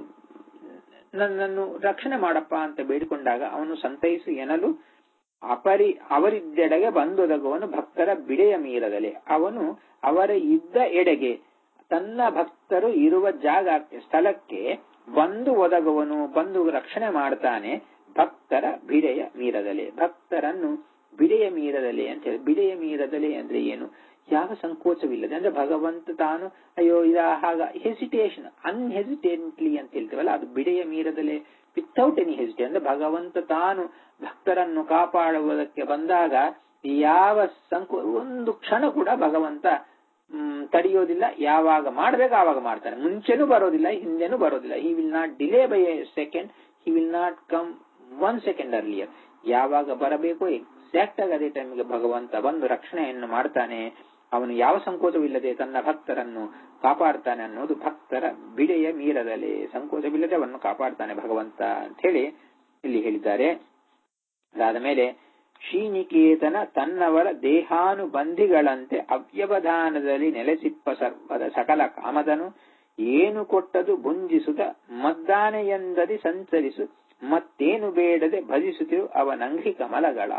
ನನ್ನನ್ನು ರಕ್ಷಣೆ ಮಾಡಪ್ಪ ಅಂತ ಬೇಡಿಕೊಂಡಾಗ ಅವನು ಸಂತೈಸು ಎನ್ನಲು ಅಪರಿ ಅವರಿದ್ದೆಡೆಗೆ ಬಂದೊದಗುವನು ಭಕ್ತರ ಬಿಡೆಯ ಮೀರದಲೆ. ಅವನು ಅವರ ಇದ್ದ ಎಡೆಗೆ, ತನ್ನ ಭಕ್ತರು ಇರುವ ಜಾಗ ಸ್ಥಳಕ್ಕೆ ಬಂದು ಒದಗುವನು, ಬಂದು ರಕ್ಷಣೆ ಮಾಡ್ತಾನೆ. ಭಕ್ತರ ಬಿಡೆಯ ಮೀರದಲೆ, ಭಕ್ತರನ್ನು ಬಿಡೆಯ ಮೀರದಲೆ ಅಂತ ಹೇಳಿ. ಬಿಡೆಯ ಮೀರದಲೆ ಅಂದ್ರೆ ಏನು? ಯಾವ ಸಂಕೋಚವಿಲ್ಲದೆ, ಅಂದ್ರೆ ಭಗವಂತ ತಾನು ಅಯ್ಯೋ ಇದ ಹಾಗ ಹೆಸಿಟೇಷನ್, ಅನ್ಹೆಸಿಟೇಂಟ್ಲಿ ಅಂತ ಹೇಳ್ತೀವಲ್ಲ, ಅದು ಬಿಡೆಯ ಮೀರದಲೆ, ವಿಥೌಟ್ ಎನಿ ಹೆಸಿಟೇಷನ್. ಅಂದ್ರೆ ಭಗವಂತ ತಾನು ಭಕ್ತರನ್ನು ಕಾಪಾಡುವುದಕ್ಕೆ ಬಂದಾಗ ಯಾವ ಸಂಕೋ ಒಂದು ಕ್ಷಣ ಕೂಡ ಭಗವಂತ ಹ್ಮ್ ತಡೆಯೋದಿಲ್ಲ. ಯಾವಾಗ ಮಾಡ್ಬೇಕು ಆವಾಗ ಮಾಡ್ತಾನೆ, ಮುಂಚೆನೂ ಬರೋದಿಲ್ಲ, ಹಿಂದೆನೂ ಬರೋದಿಲ್ಲ. He will not delay by a second, he will not come one second earlier. ಯಾವಾಗ ಬರಬೇಕು ಎಕ್ಸಾಕ್ಟ್ ಆಗಿ ಅದೇ ಟೈಮ್ಗೆ ಭಗವಂತ ಬಂದು ರಕ್ಷಣೆಯನ್ನು ಮಾಡ್ತಾನೆ. ಅವನು ಯಾವ ಸಂಕೋಚವಿಲ್ಲದೆ ತನ್ನ ಭಕ್ತರನ್ನು ಕಾಪಾಡ್ತಾನೆ ಅನ್ನೋದು ಭಕ್ತರ ಬಿಡೆಯ ಮೀರದಲೆ. ಸಂಕೋಚವಿಲ್ಲದೆ ಅವನ್ನು ಕಾಪಾಡ್ತಾನೆ ಭಗವಂತ ಅಂತ ಹೇಳಿ ಇಲ್ಲಿ ಹೇಳಿದ್ದಾರೆ. ಅದಾದ ಮೇಲೆ ಶ್ರೀನಿಕೇತನ ತನ್ನವರ ದೇಹಾನುಬಂಧಿಗಳಂತೆ ಅವ್ಯವಧಾನದಲ್ಲಿ ನೆಲೆಸಿಪ್ಪ ಸರ್ವದ ಸಕಲ ಕಾಮದನು ಏನು ಕೊಟ್ಟದು ಭುಂಜಿಸುತ್ತ ಮದ್ದಾನೆಯಂದದಿ ಸಂಚರಿಸು ಮತ್ತೇನು ಬೇಡದೆ ಭಜಿಸುತ್ತಿರು ಅವನಂಘ್ರಿ ಕಮಲಗಳ.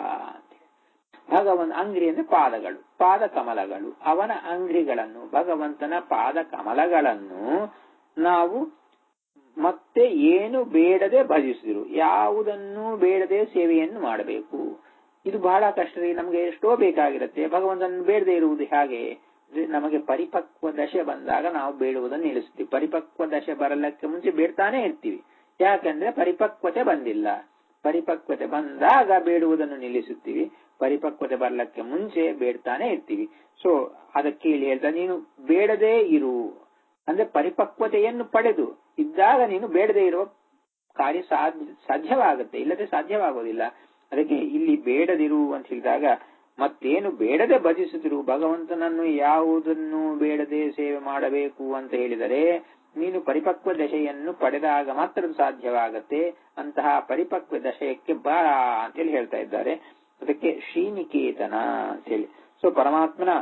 ಭಗವಂತ ಅಂಗ್ರಿ ಅಂದ್ರೆ ಪಾದಗಳು, ಪಾದ ಕಮಲಗಳು, ಅವನ ಅಂಗ್ರಿಗಳನ್ನು, ಭಗವಂತನ ಪಾದ ಕಮಲಗಳನ್ನು ನಾವು ಮತ್ತೆ ಏನು ಬೇಡದೆ ಭಜಿಸಿದ್ರು, ಯಾವುದನ್ನು ಬೇಡದೆ ಸೇವೆಯನ್ನು ಮಾಡಬೇಕು. ಇದು ಬಹಳ ಕಷ್ಟ ರೀ. ನಮಗೆ ಎಷ್ಟೋ ಬೇಕಾಗಿರುತ್ತೆ, ಭಗವಂತನ ಬೇಡದೆ ಇರುವುದು ಹೇಗೆ? ನಮಗೆ ಪರಿಪಕ್ವ ದಶೆ ಬಂದಾಗ ನಾವು ಬೇಡುವುದನ್ನು ನಿಲ್ಲಿಸ್ತೀವಿ. ಪರಿಪಕ್ವ ದಶೆ ಬರಲಕ್ಕೆ ಮುಂಚೆ ಬೇಡ್ತಾನೆ ಇರ್ತೀವಿ. ಯಾಕಂದ್ರೆ ಪರಿಪಕ್ವತೆ ಬಂದಿಲ್ಲ. ಪರಿಪಕ್ವತೆ ಬಂದಾಗ ಬೇಡುವುದನ್ನು ನಿಲ್ಲಿಸುತ್ತೀವಿ. ಪರಿಪಕ್ವತೆ ಬರಲಕ್ಕೆ ಮುಂಚೆ ಬೇಡ್ತಾನೆ ಇರ್ತೀವಿ. ಸೊ ಅದಕ್ಕೆ ಇಲ್ಲಿ ಹೇಳ್ತಾ, ನೀನು ಬೇಡದೇ ಇರು ಅಂದ್ರೆ ಪರಿಪಕ್ವತೆಯನ್ನು ಪಡೆದು ಇದ್ದಾಗ ನೀನು ಬೇಡದೇ ಇರುವ ಕಾರ್ಯ ಸಾಧ್ಯ ಸಾಧ್ಯವಾಗುತ್ತೆ, ಇಲ್ಲದೆ ಸಾಧ್ಯವಾಗೋದಿಲ್ಲ. ಅದಕ್ಕೆ ಇಲ್ಲಿ ಬೇಡದಿರು ಅಂತ ಹೇಳಿದಾಗ, ಮತ್ತೇನು ಬೇಡದೆ ಭಜಿಸುತ್ತಿರು, ಭಗವಂತನನ್ನು ಯಾವುದನ್ನು ಬೇಡದೆ ಸೇವೆ ಮಾಡಬೇಕು ಅಂತ ಹೇಳಿದರೆ ನೀನು ಪರಿಪಕ್ವ ದಶೆಯನ್ನು ಪಡೆದಾಗ ಮಾತ್ರ ಸಾಧ್ಯವಾಗತ್ತೆ. ಅಂತಹ ಪರಿಪಕ್ವ ದಶೆಯಕ್ಕೆ ಬಾ ಅಂತೇಳಿ ಹೇಳ್ತಾ ಇದ್ದಾರೆ. ಅದಕ್ಕೆ ಶ್ರೀನಿಕೇತನ ಅಂತ ಹೇಳಿ. ಸೊ ಪರಮಾತ್ಮನ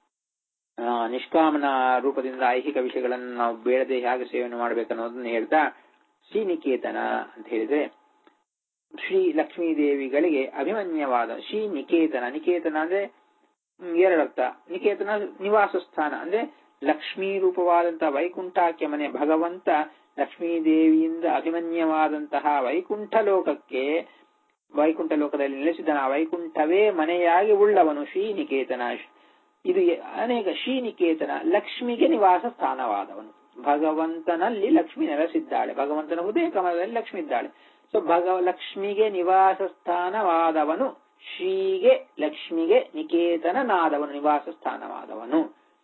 ನಿಷ್ಕಾಮನ ರೂಪದಿಂದ ಐಹಿಕ ವಿಷಯಗಳನ್ನು ನಾವು ಬೇಡದೆ ಹೇಗೆ ಸೇವೆಯನ್ನು ಮಾಡಬೇಕನ್ನೋದನ್ನ ಹೇಳ್ತಾ, ಶ್ರೀನಿಕೇತನ ಅಂತ ಹೇಳಿದ್ರೆ ಶ್ರೀ ಲಕ್ಷ್ಮೀ ದೇವಿಗಳಿಗೆ ಅಭಿಮನ್ಯವಾದ ಶ್ರೀ ನಿಕೇತನ. ನಿಕೇತನ ಅಂದ್ರೆ ಎರಡರ್ಥ. ನಿಕೇತನ ನಿವಾಸ ಸ್ಥಾನ ಅಂದ್ರೆ ಲಕ್ಷ್ಮೀ ರೂಪವಾದಂತಹ ವೈಕುಂಠಕ್ಕೆ ಮನೆ. ಭಗವಂತ ಲಕ್ಷ್ಮೀ ದೇವಿಯಿಂದ ಅಭಿಮನ್ಯವಾದಂತಹ ವೈಕುಂಠ ಲೋಕಕ್ಕೆ, ವೈಕುಂಠ ಲೋಕದಲ್ಲಿ ನೆಲೆಸಿದ ಆ ವೈಕುಂಠವೇ ಮನೆಯಾಗಿ ಉಳ್ಳವನು ಶ್ರೀ ನಿಕೇತನ. ಇದು ಅನೇಕ ಶ್ರೀನಿಕೇತನ, ಲಕ್ಷ್ಮಿಗೆ ನಿವಾಸ ಸ್ಥಾನವಾದವನು. ಭಗವಂತನಲ್ಲಿ ಲಕ್ಷ್ಮಿ ನೆಲೆಸಿದ್ದಾಳೆ, ಭಗವಂತನ ಹೃದಯ ಕಮಲದಲ್ಲಿ ಲಕ್ಷ್ಮಿ ಇದ್ದಾಳೆ. ಸೊ ಭಗವ ಲಕ್ಷ್ಮಿಗೆ ನಿವಾಸ ಸ್ಥಾನವಾದವನು, ಶ್ರೀಗೆ ಲಕ್ಷ್ಮಿಗೆ ನಿಕೇತನನಾದವನು, ನಿವಾಸ ಸ್ಥಾನವಾದವನು.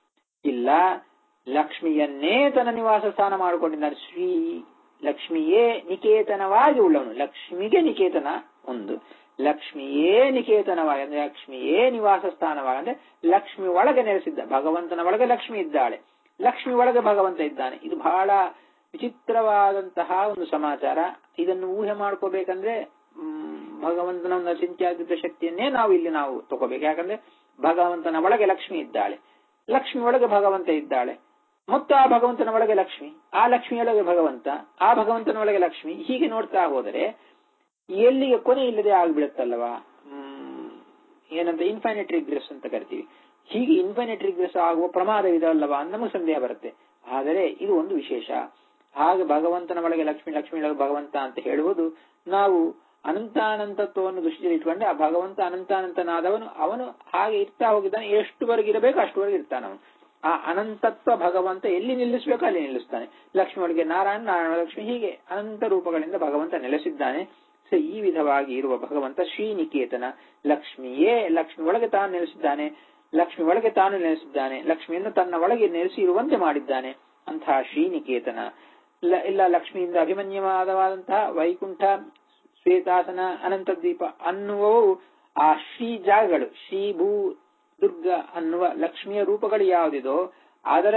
ಇಲ್ಲ ಲಕ್ಷ್ಮಿಯನ್ನೇ ತನ್ನ ನಿವಾಸ ಸ್ಥಾನ ಮಾಡಿಕೊಂಡಿದ್ದಾನೆ. ಶ್ರೀ ಲಕ್ಷ್ಮಿಯೇ ನಿಕೇತನವಾಗಿ ಉಳ್ಳವನು. ಲಕ್ಷ್ಮಿಗೆ ನಿಕೇತನ ಒಂದು, ಲಕ್ಷ್ಮಿಯೇ ನಿಕೇತನವಾಗಿ ಅಂದ್ರೆ ಲಕ್ಷ್ಮಿಯೇ ನಿವಾಸ ಸ್ಥಾನವಾಗಿ ಅಂದ್ರೆ ಲಕ್ಷ್ಮಿ ಒಳಗೆ ನೆಲೆಸಿದ್ದ. ಭಗವಂತನ ಒಳಗೆ ಲಕ್ಷ್ಮಿ ಇದ್ದಾಳೆ, ಲಕ್ಷ್ಮಿ ಒಳಗೆ ಭಗವಂತ ಇದ್ದಾನೆ. ಇದು ಬಹಳ ವಿಚಿತ್ರವಾದಂತಹ ಒಂದು ಸಮಾಚಾರ. ಇದನ್ನು ಊಹೆ ಮಾಡ್ಕೋಬೇಕಂದ್ರೆ ಹ್ಮ್ ಭಗವಂತನ ಒಂದು ಅಚಿಂತ್ಯಾದ್ಭುತ ಶಕ್ತಿಯನ್ನೇ ನಾವು ಇಲ್ಲಿ ನಾವು ತಗೋಬೇಕು. ಯಾಕಂದ್ರೆ ಭಗವಂತನ ಒಳಗೆ ಲಕ್ಷ್ಮಿ ಇದ್ದಾಳೆ, ಲಕ್ಷ್ಮಿ ಒಳಗೆ ಭಗವಂತ ಇದ್ದಾಳೆ, ಮತ್ತು ಆ ಭಗವಂತನ ಒಳಗೆ ಲಕ್ಷ್ಮಿ, ಆ ಲಕ್ಷ್ಮಿಯೊಳಗೆ ಭಗವಂತ, ಆ ಭಗವಂತನ ಒಳಗೆ ಲಕ್ಷ್ಮಿ. ಹೀಗೆ ನೋಡ್ತಾ ಹೋದರೆ ಎಲ್ಲಿಗೆ ಕೊನೆ ಇಲ್ಲದೆ ಆಗ್ಬಿಡುತ್ತಲ್ವಾ. ಹ್ಮ್ ಏನಂತ ಇನ್ಫೈನೈಟ್ ರಿಗ್ರೆಸ್ ಅಂತ ಕರಿತೀವಿ. ಹೀಗೆ ಇನ್ಫೈನೈಟ್ ರಿಗ್ರೆಸ್ ಆಗುವ ಪ್ರಮಾದವಿದಲ್ಲವಾ ಅಂತ ನಮಗೆ ಸಂದೇಹ ಬರುತ್ತೆ. ಆದರೆ ಇದು ಒಂದು ವಿಶೇಷ. ಹಾಗೆ ಭಗವಂತನ ಒಳಗೆ ಲಕ್ಷ್ಮಿ, ಲಕ್ಷ್ಮಿ ಒಳಗೆ ಭಗವಂತ ಅಂತ ಹೇಳುವುದು, ನಾವು ಅನಂತಾನಂತತ್ವವನ್ನು ದೃಷ್ಟಿಯಲ್ಲಿ ಇಟ್ಕೊಂಡೆ ಆ ಭಗವಂತ ಅನಂತಾನಂತನಾದವನು, ಅವನು ಹಾಗೆ ಇರ್ತಾ ಹೋಗಿದ್ದಾನೆ. ಎಷ್ಟುವರೆಗೆ ಇರಬೇಕು ಅಷ್ಟುವರೆಗೆ ಇರ್ತಾನೆ ಅವನು. ಆ ಅನಂತತ್ವ ಭಗವಂತ ಎಲ್ಲಿ ನಿಲ್ಲಿಸಬೇಕು ಅಲ್ಲಿ ನಿಲ್ಲಿಸ್ತಾನೆ. ಲಕ್ಷ್ಮಿ ಒಳಗೆ ನಾರಾಯಣ, ನಾರಾಯಣ ಲಕ್ಷ್ಮಿ, ಹೀಗೆ ಅನಂತ ರೂಪಗಳಿಂದ ಭಗವಂತ ನೆಲೆಸಿದ್ದಾನೆ. ಸೊ ಈ ವಿಧವಾಗಿ ಇರುವ ಭಗವಂತ ಶ್ರೀನಿಕೇತನ. ಲಕ್ಷ್ಮಿಯೇ ಲಕ್ಷ್ಮಿ ಒಳಗೆ ತಾನು ನೆಲೆಸಿದ್ದಾನೆ, ಲಕ್ಷ್ಮಿ ಒಳಗೆ ತಾನು ನೆಲೆಸಿದ್ದಾನೆ, ಲಕ್ಷ್ಮಿಯನ್ನು ತನ್ನ ಒಳಗೆ ನೆಲೆಸಿ ಇರುವಂತೆ ಮಾಡಿದ್ದಾನೆ. ಅಂತಹ ಶ್ರೀನಿಕೇತನ. ಇಲ್ಲ ಲಕ್ಷ್ಮಿಯಿಂದ ಅಭಿಮನ್ಯವಾದವಾದಂತಹ ವೈಕುಂಠ, ಶ್ವೇತಾಸನ, ಅನಂತ ದ್ವೀಪ ಅನ್ನುವವು ಆ ಶ್ರೀ ಜಾಗಗಳು. ಶ್ರೀ ಭೂ ದುರ್ಗ ಅನ್ನುವ ಲಕ್ಷ್ಮಿಯ ರೂಪಗಳು ಯಾವುದಿದೋ ಅದರ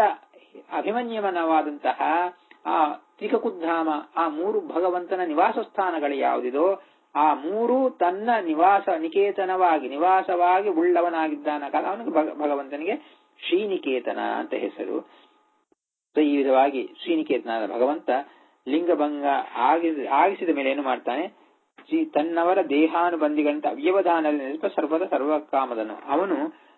ಅಭಿಮನ್ಯಮನವಾದಂತಹ ಆ ತ್ರಿಕುಧಾಮ, ಆ ಮೂರು ಭಗವಂತನ ನಿವಾಸ ಸ್ಥಾನಗಳು ಯಾವುದಿದೋ ಆ ಮೂರು ತನ್ನ ನಿವಾಸ ನಿಕೇತನವಾಗಿ ನಿವಾಸವಾಗಿ ಉಳ್ಳವನಾಗಿದ್ದಾನ ಕಾಲ ಅವನಿಗೆ ಭಗವಂತನಿಗೆ ಶ್ರೀನಿಕೇತನ ಅಂತ ಹೆಸರು. ಈ ವಿಧವಾಗಿ ಶ್ರೀನಿಕೇತನಾದ ಭಗವಂತ ಲಿಂಗಭಂಗ ಆಗಿದ ಆಗಿಸಿದ ಮೇಲೆ ಏನು ಮಾಡ್ತಾನೆ? ತನ್ನವರ ದೇಹಾನುಬಂಧಿಗಳಂತ ಅವ್ಯವಧಾನದಲ್ಲಿ ನೆನಪ ಸರ್ವದ ಸರ್ವಕಾಮದನು. ಅವನು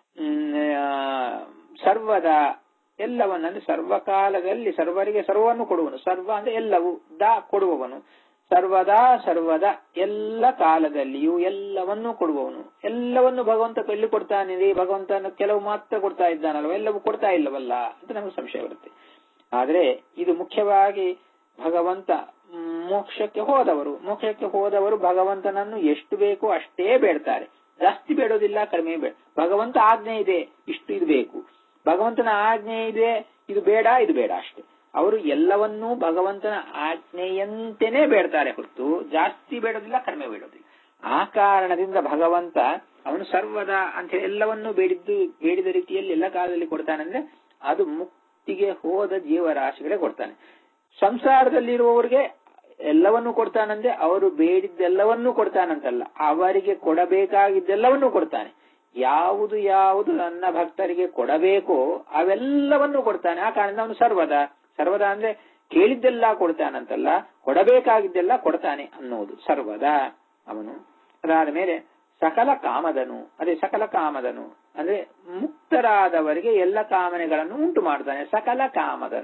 ಸರ್ವದ ಎಲ್ಲವನ್ನಂದ್ರೆ ಸರ್ವಕಾಲದಲ್ಲಿ ಸರ್ವರಿಗೆ ಸರ್ವವನ್ನು ಕೊಡುವನು. ಸರ್ವ ಅಂದ್ರೆ ಎಲ್ಲವೂ, ದಾ ಕೊಡುವವನು. ಸರ್ವದಾ ಸರ್ವದ ಎಲ್ಲ ಕಾಲದಲ್ಲಿಯೂ ಎಲ್ಲವನ್ನೂ ಕೊಡುವವನು. ಎಲ್ಲವನ್ನು ಭಗವಂತ ಎಲ್ಲಿ ಕೊಡ್ತಾನೆ? ಭಗವಂತನ ಕೆಲವು ಮಾತ್ರ ಕೊಡ್ತಾ ಇದ್ದಾನಲ್ವ, ಎಲ್ಲವೂ ಕೊಡ್ತಾ ಇಲ್ಲವಲ್ಲ ಅಂತ ನಮಗೆ ಸಂಶಯ ಬರುತ್ತೆ. ಆದ್ರೆ ಇದು ಮುಖ್ಯವಾಗಿ ಭಗವಂತ ಮೋಕ್ಷಕ್ಕೆ ಹೋದವರು ಮೋಕ್ಷಕ್ಕೆ ಹೋದವರು ಭಗವಂತನನ್ನು ಎಷ್ಟು ಬೇಕೋ ಅಷ್ಟೇ ಬೇಡ್ತಾರೆ, ಜಾಸ್ತಿ ಬೇಡೋದಿಲ್ಲ, ಕಡಿಮೆ ಬೇಡ. ಭಗವಂತ ಆಜ್ಞೆ ಇದೆ, ಇಷ್ಟು ಇದು ಬೇಕು, ಭಗವಂತನ ಆಜ್ಞೆ ಇದೆ, ಇದು ಬೇಡ ಇದು ಬೇಡ ಅಷ್ಟೇ. ಅವರು ಎಲ್ಲವನ್ನೂ ಭಗವಂತನ ಆಜ್ಞೆಯಂತೆನೇ ಬೇಡ್ತಾರೆ ಹೊರತು ಜಾಸ್ತಿ ಬೇಡೋದಿಲ್ಲ, ಕಡಿಮೆ ಬೇಡೋದಿಲ್ಲ. ಆ ಕಾರಣದಿಂದ ಭಗವಂತ ಅವನು ಸರ್ವದ ಅಂತ ಹೇಳಿ ಎಲ್ಲವನ್ನೂ ಬೇಡಿದ್ದು ಬೇಡಿದ ರೀತಿಯಲ್ಲಿ ಎಲ್ಲ ಕಾಲದಲ್ಲಿ ಕೊಡ್ತಾನಂದ್ರೆ ಅದು ಮುಕ್ತಿಗೆ ಹೋದ ಜೀವರಾಶಿಗಳೇ ಕೊಡ್ತಾನೆ. ಸಂಸಾರದಲ್ಲಿರುವವರಿಗೆ ಎಲ್ಲವನ್ನೂ ಕೊಡ್ತಾನಂದ್ರೆ ಅವರು ಬೇಡಿದ್ದೆಲ್ಲವನ್ನೂ ಕೊಡ್ತಾನಂತಲ್ಲ, ಅವರಿಗೆ ಕೊಡಬೇಕಾಗಿದ್ದೆಲ್ಲವನ್ನೂ ಕೊಡ್ತಾನೆ. ಯಾವುದು ಯಾವುದು ನನ್ನ ಭಕ್ತರಿಗೆ ಕೊಡಬೇಕೋ ಅವೆಲ್ಲವನ್ನೂ ಕೊಡ್ತಾನೆ. ಆ ಕಾರಣದಿಂದ ಅವನು ಸರ್ವದ. ಸರ್ವದ ಅಂದ್ರೆ ಕೇಳಿದ್ದೆಲ್ಲ ಕೊಡ್ತಾನಂತಲ್ಲ, ಕೊಡಬೇಕಾಗಿದ್ದೆಲ್ಲ ಕೊಡ್ತಾನೆ ಅನ್ನೋದು ಸರ್ವದ ಅವನು. ಅದಾದ ಮೇಲೆ ಸಕಲ ಕಾಮದನು. ಅದೇ ಸಕಲ ಕಾಮದನು ಅಂದ್ರೆ ಮುಕ್ತರಾದವರಿಗೆ ಎಲ್ಲ ಕಾಮನೆಗಳನ್ನು ಉಂಟು ಮಾಡ್ತಾನೆ. ಸಕಲ ಕಾಮದನು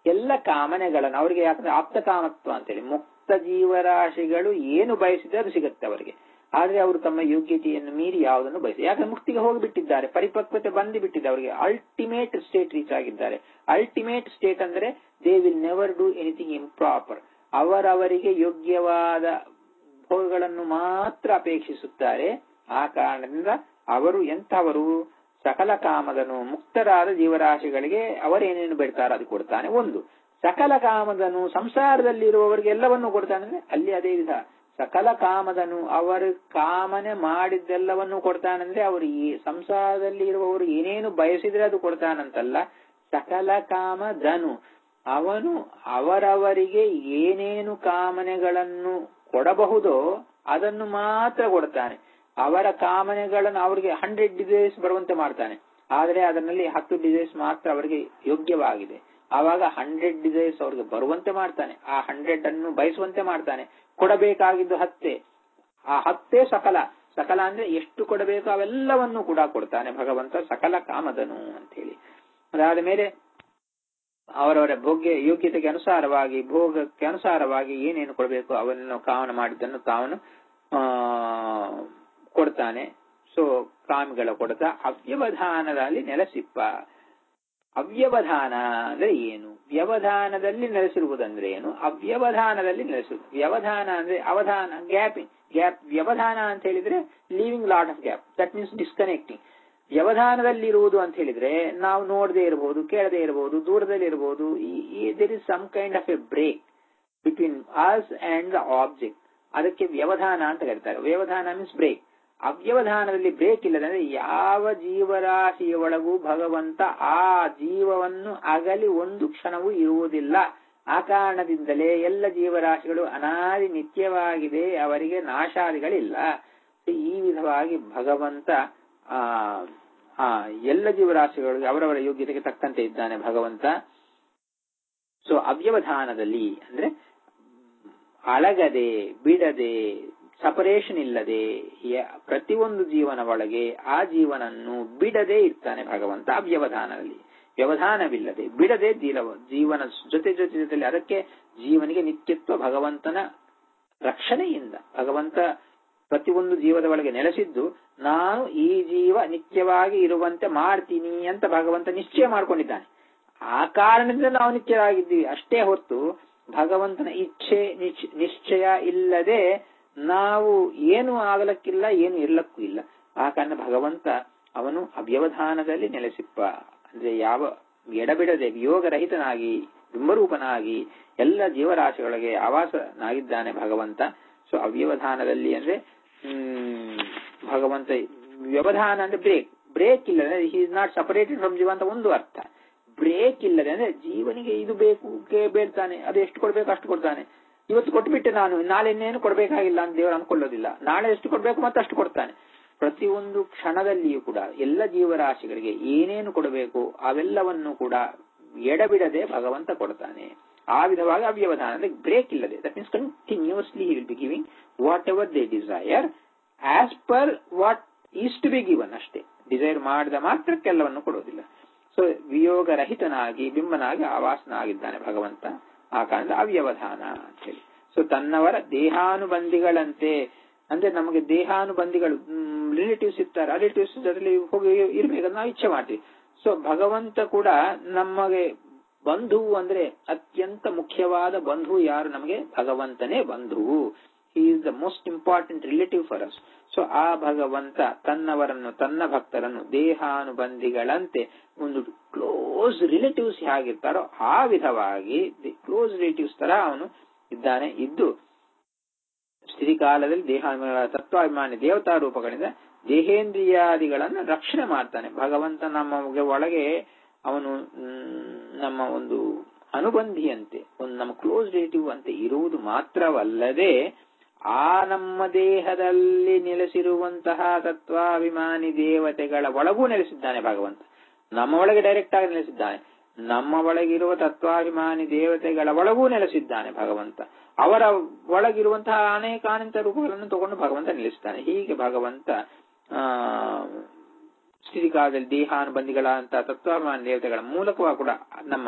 ಎಲ್ಲ ಕಾಮನೆಗಳನ್ನು ಅವರಿಗೆ, ಯಾಕಂದ್ರೆ ಆಪ್ತ ಕಾಮತ್ವ ಅಂತೇಳಿ ಮುಕ್ತ ಜೀವರಾಶಿಗಳು ಏನು ಬಯಸಿದ್ರೆ ಅದು ಸಿಗುತ್ತೆ ಅವರಿಗೆ. ಆದ್ರೆ ಅವರು ತಮ್ಮ ಯೋಗ್ಯತೆಯನ್ನು ಮೀರಿ ಯಾವುದನ್ನು ಬಯಸಿ, ಯಾಕಂದ್ರೆ ಮುಕ್ತಿಗೆ ಹೋಗಿಬಿಟ್ಟಿದ್ದಾರೆ, ಪರಿಪಕ್ವತೆ ಬಂದು ಬಿಟ್ಟಿದೆ ಅವರಿಗೆ, ಅಲ್ಟಿಮೇಟ್ ಸ್ಟೇಟ್ ರೀಚ್ ಆಗಿದ್ದಾರೆ. ಅಲ್ಟಿಮೇಟ್ ಸ್ಟೇಟ್ ಅಂದ್ರೆ they will never do anything improper. ಅವರವರಿಗೆ ಯೋಗ್ಯವಾದ ಭೋಗಗಳನ್ನು ಮಾತ್ರ ಅಪೇಕ್ಷಿಸುತ್ತಾರೆ. ಆ ಕಾರಣದಿಂದ ಅವರು ಎಂಥವರು, ಸಕಲ ಕಾಮದನು ಮುಕ್ತರಾದ ಜೀವರಾಶಿಗಳಿಗೆ ಅವರೇನೇನು ಬೇಡ್ತಾರೋ ಅದು ಕೊಡ್ತಾನೆ. ಒಂದು ಸಕಲ ಕಾಮದನು ಸಂಸಾರದಲ್ಲಿರುವವರಿಗೆ ಎಲ್ಲವನ್ನೂ ಕೊಡ್ತಾನೆ ಅಂದ್ರೆ ಅಲ್ಲಿ ಅದೇ ವಿಧ. ಸಕಲ ಕಾಮದನು ಅವರು ಕಾಮನೆ ಮಾಡಿದ್ದೆಲ್ಲವನ್ನೂ ಕೊಡ್ತಾನಂದ್ರೆ ಅವರು ಈ ಸಂಸಾರದಲ್ಲಿ ಇರುವವರು ಏನೇನು ಬಯಸಿದ್ರೆ ಅದು ಕೊಡ್ತಾನಂತಲ್ಲ. ಸಕಲ ಕಾಮದನು ಅವನು ಅವರವರಿಗೆ ಏನೇನು ಕಾಮನೆಗಳನ್ನು ಕೊಡಬಹುದೋ ಅದನ್ನು ಮಾತ್ರ ಕೊಡ್ತಾನೆ. ಅವರ ಕಾಮನೆಗಳನ್ನು ಅವರಿಗೆ ಹಂಡ್ರೆಡ್ ಡಿಸೈರ್ಸ್ ಬರುವಂತೆ ಮಾಡ್ತಾನೆ. ಆದರೆ ಅದರಲ್ಲಿ ಹತ್ತು ಡಿಸೈರ್ಸ್ ಮಾತ್ರ ಅವರಿಗೆ ಯೋಗ್ಯವಾಗಿದೆ. ಆವಾಗ ಹಂಡ್ರೆಡ್ ಡಿಸೈರ್ಸ್ ಅವ್ರಿಗೆ ಬರುವಂತೆ ಮಾಡ್ತಾನೆ. ಆ ಹಂಡ್ರೆಡ್ ಅನ್ನು ಬಯಸುವಂತೆ ಮಾಡ್ತಾನೆ. ಕೊಡಬೇಕಾಗಿದ್ದು ಹತ್ತೇ, ಆ ಹತ್ತೇ ಸಕಲ. ಸಕಲ ಅಂದ್ರೆ ಎಷ್ಟು ಕೊಡಬೇಕು ಅವೆಲ್ಲವನ್ನು ಕೂಡ ಕೊಡ್ತಾನೆ ಭಗವಂತ, ಸಕಲ ಕಾಮದನು ಅಂತ ಹೇಳಿ. ಅದಾದ ಮೇಲೆ ಅವರವರ ಭೋಗ್ಯ ಯೋಗ್ಯತೆಗೆ ಅನುಸಾರವಾಗಿ ಭೋಗಕ್ಕೆ ಅನುಸಾರವಾಗಿ ಏನೇನು ಕೊಡಬೇಕು ಅವನನ್ನು ಕಾಮನ ಮಾಡಿದ್ದನ್ನು ತಾವನು ಆ ಕೊಡ್ತಾನೆ. ಸೊ ಕಾಮಿಗಳ ಕೊಡ್ತಾ ಅವ್ಯವಧಾನದಲ್ಲಿ ನೆಲೆಸಿಪ್ಪ. ಅವ್ಯವಧಾನ ಅಂದ್ರೆ ಏನು, ವ್ಯವಧಾನದಲ್ಲಿ ನೆಲೆಸಿರುವುದಂದ್ರೆ ಏನು, ಅವ್ಯವಧಾನದಲ್ಲಿ ನೆಲೆಸಿರುವುದು. ವ್ಯವಧಾನ ಅಂದ್ರೆ ಅವಧಾನ, ಗ್ಯಾಪಿಂಗ್ ಗ್ಯಾಪ್. ವ್ಯವಧಾನ ಅಂತ ಹೇಳಿದ್ರೆ leaving lot of gap, that means disconnecting. ವ್ಯವಧಾನದಲ್ಲಿರುವುದು ಅಂತ ಹೇಳಿದ್ರೆ ನಾವು ನೋಡದೇ ಇರಬಹುದು, ಕೇಳದೇ ಇರಬಹುದು, ದೂರದಲ್ಲಿ ಇರಬಹುದು. There is some kind of a break between us and the object. ಅದಕ್ಕೆ ವ್ಯವಧಾನ ಅಂತ ಕರೀತಾರೆ. ವ್ಯವಧಾನ ಮೀನ್ಸ್ ಬ್ರೇಕ್. ಅವ್ಯವಧಾನದಲ್ಲಿ ಬ್ರೇಕ್ ಇಲ್ಲದಂದ್ರೆ ಯಾವ ಜೀವರಾಶಿಯ ಒಳಗೂ ಭಗವಂತ ಆ ಜೀವವನ್ನು ಅಗಲಿ ಒಂದು ಕ್ಷಣವೂ ಇರುವುದಿಲ್ಲ. ಆ ಕಾರಣದಿಂದಲೇ ಎಲ್ಲ ಜೀವರಾಶಿಗಳು ಅನಾದಿ ನಿತ್ಯವಾಗಿದೆ, ಅವರಿಗೆ ನಾಶಾದಿಗಳಿಲ್ಲ. ಈ ವಿಧವಾಗಿ ಭಗವಂತ ಆ ಆ ಎಲ್ಲ ಜೀವರಾಶಿಗಳು ಅವರವರ ಯೋಗ್ಯತೆಗೆ ತಕ್ಕಂತೆ ಇದ್ದಾನೆ ಭಗವಂತ. ಸೊ ಅವ್ಯವಧಾನದಲ್ಲಿ ಅಂದ್ರೆ ಅಳಗದೆ ಬಿಡದೆ ಸಪರೇಷನ್ ಇಲ್ಲದೆ ಪ್ರತಿಯೊಂದು ಜೀವನ ಒಳಗೆ ಆ ಜೀವನನ್ನು ಬಿಡದೆ ಇರ್ತಾನೆ ಭಗವಂತ ಅವ್ಯವಧಾನದಲ್ಲಿ. ವ್ಯವಧಾನವಿಲ್ಲದೆ ಬಿಡದೆ ಜೀವನ ಜೊತೆ ಜೊತೆ ಜೊತೆಲಿ. ಅದಕ್ಕೆ ಜೀವನಿಗೆ ನಿತ್ಯತ್ವ ಭಗವಂತನ ರಕ್ಷಣೆಯಿಂದ. ಭಗವಂತ ಪ್ರತಿಯೊಂದು ಜೀವದ ಒಳಗೆ ನೆಲೆಸಿದ್ದು ನಾನು ಈ ಜೀವ ನಿತ್ಯವಾಗಿ ಇರುವಂತೆ ಮಾಡ್ತೀನಿ ಅಂತ ಭಗವಂತ ನಿಶ್ಚಯ ಮಾಡ್ಕೊಂಡಿದ್ದಾನೆ. ಆ ಕಾರಣದಿಂದ ನಾವು ನಿತ್ಯರಾಗಿದ್ದೀವಿ ಅಷ್ಟೇ ಹೊತ್ತು ಭಗವಂತನ ಇಚ್ಛೆ ನಿಶ್ಚಯ ಇಲ್ಲದೆ ನಾವು ಏನು ಆಗಲಕ್ಕಿಲ್ಲ, ಏನು ಇರ್ಲಕ್ಕೂ ಇಲ್ಲ. ಆ ಕಾರಣ ಭಗವಂತ ಅವನು ಅವ್ಯವಧಾನದಲ್ಲಿ ನೆಲೆಸಿಪ್ಪ ಅಂದ್ರೆ ಯಾವ ಎಡಬಿಡದೆ ವಿಯೋಗರಹಿತನಾಗಿ ಬಿಂಬರೂಪನಾಗಿ ಎಲ್ಲ ಜೀವರಾಶಿಗಳಿಗೆ ಆವಾಸನಾಗಿದ್ದಾನೆ ಭಗವಂತ. ಸೊ ಅವ್ಯವಧಾನದಲ್ಲಿ ಅಂದ್ರೆ ಹ್ಮ್ ಭಗವಂತ ವ್ಯವಧಾನ ಅಂದ್ರೆ ಬ್ರೇಕ್. ಬ್ರೇಕ್ ಇಲ್ಲದೆ he is not separated from ಜೀವ ಅಂತ ಒಂದು ಅರ್ಥ. ಬ್ರೇಕ್ ಇಲ್ಲದೆ ಅಂದ್ರೆ ಜೀವನಿಗೆ ಇದು ಬೇಕು ಬೇಡ್ತಾನೆ, ಅದು ಎಷ್ಟು ಕೊಡ್ಬೇಕು ಅಷ್ಟು ಕೊಡ್ತಾನೆ. ಇವತ್ತು ಕೊಟ್ಬಿಟ್ಟೆ ನಾನು, ನಾಳೆ ಇನ್ನೇನು ಕೊಡ್ಬೇಕಾಗಿಲ್ಲ ಅಂತ ದೇವರು ಅನ್ಕೊಳ್ಳೋದಿಲ್ಲ. ನಾಳೆ ಎಷ್ಟು ಕೊಡ್ಬೇಕು ಮತ್ತೆ ಅಷ್ಟು ಕೊಡ್ತಾನೆ. ಪ್ರತಿಯೊಂದು ಕ್ಷಣದಲ್ಲಿಯೂ ಕೂಡ ಎಲ್ಲ ಜೀವರಾಶಿಗಳಿಗೆ ಏನೇನು ಕೊಡಬೇಕು ಅವೆಲ್ಲವನ್ನು ಕೂಡ ಎಡಬಿಡದೆ ಭಗವಂತ ಕೊಡ್ತಾನೆ. ಆ ವಿಧವಾಗಿ ಅವ್ಯವಧಾನ ಅಂದ್ರೆ ಬ್ರೇಕ್ ಇಲ್ಲದೆ, that means continuously he will be giving whatever they desire as per what is to be given ಅಷ್ಟೇ. ಡಿಸೈರ್ ಮಾಡಿದ ಮಾತ್ರಕ್ಕೆಲ್ಲವನ್ನು ಕೊಡೋದಿಲ್ಲ. ಸೊ ವಿಯೋಗರಹಿತನಾಗಿ ಬಿಂಬನಾಗಿ ಆವಾಸನಾಗಿದ್ದಾನೆ ಭಗವಂತ. ಆ ಕಾರಣದ ಅವ್ಯವಧಾನ ಅಂತ ಹೇಳಿ. ಸೊ ತನ್ನವರ ದೇಹಾನುಬಂಧಿಗಳಂತೆ ಅಂದ್ರೆ ನಮಗೆ ದೇಹಾನುಬಂಧಿಗಳು ರಿಲೇಟಿವ್ಸ್ ಇರ್ತಾರೆ, ರಿಲೇಟಿವ್ಸ್ ಜೊತೆಲಿ ಹೋಗಿ ಇರ್ಬೇಕಂತ ನಾವು ಇಚ್ಛೆ ಮಾಡ್ತೀವಿ. ಸೊ ಭಗವಂತ ಕೂಡ ನಮಗೆ ಬಂಧು ಅಂದ್ರೆ ಅತ್ಯಂತ ಮುಖ್ಯವಾದ ಬಂಧು ಯಾರು ನಮಗೆ? ಭಗವಂತನೇ ಬಂಧುವು. He is the most important relative for us. So ಆ ಭಗವಂತ ತನ್ನವರನ್ನು ತನ್ನ ಭಕ್ತರನ್ನು ದೇಹಾನುಬಂಧಿಗಳಂತೆ ಒಂದು ಕ್ಲೋಸ್ ರಿಲೇಟಿವ್ಸ್ ಹೇಗಿರ್ತಾರೋ ಆ ವಿಧವಾಗಿ ಕ್ಲೋಸ್ ರಿಲೇಟಿವ್ಸ್ ತರ ಅವನು ಇದ್ದಾನೆ. ಇದ್ದು ಸ್ಥಿತಿಕಾಲದಲ್ಲಿ ದೇಹ ತತ್ವಾಭಿಮಾನಿ ದೇವತಾ ರೂಪಗಳಿಂದ ದೇಹೇಂದ್ರಿಯಾದಿಗಳನ್ನು ರಕ್ಷಣೆ ಮಾಡ್ತಾನೆ ಭಗವಂತ. ನಮಗೆ ಒಳಗೆ ಅವನು ನಮ್ಮ ಒಂದು ಅನುಬಂಧಿಯಂತೆ, ಒಂದು ನಮ್ಮ ಕ್ಲೋಸ್ ರಿಲೇಟಿವ್ ಅಂತೆ ಇರುವುದು ಮಾತ್ರವಲ್ಲದೆ ಆ ನಮ್ಮ ದೇಹದಲ್ಲಿ ನೆಲೆಸಿರುವಂತಹ ತತ್ವಾಭಿಮಾನಿ ದೇವತೆಗಳ ಒಳಗೂ ನೆಲೆಸಿದ್ದಾನೆ ಭಗವಂತ. ನಮ್ಮ ಒಳಗೆ ಡೈರೆಕ್ಟ್ ಆಗಿ ನೆಲೆಸಿದ್ದಾನೆ. ನಮ್ಮ ಒಳಗಿರುವ ತತ್ವಾಭಿಮಾನಿ ದೇವತೆಗಳ ಒಳಗೂ ನೆಲೆಸಿದ್ದಾನೆ ಭಗವಂತ. ಅವರ ಒಳಗಿರುವಂತಹ ಅನೇಕ ಅನಂತ ರೂಪಗಳನ್ನು ತಗೊಂಡು ಭಗವಂತ ನೆಲೆಸಿದ್ದಾನೆ. ಹೀಗೆ ಭಗವಂತ ಆ ಸ್ಥಿತಿಕಾಲದಲ್ಲಿ ದೇಹಾನುಬಂಧಿಗಳಂತಹ ತತ್ವಾಭಿಮಾನಿ ದೇವತೆಗಳ ಮೂಲಕವಾಗಿ ಕೂಡ ನಮ್ಮ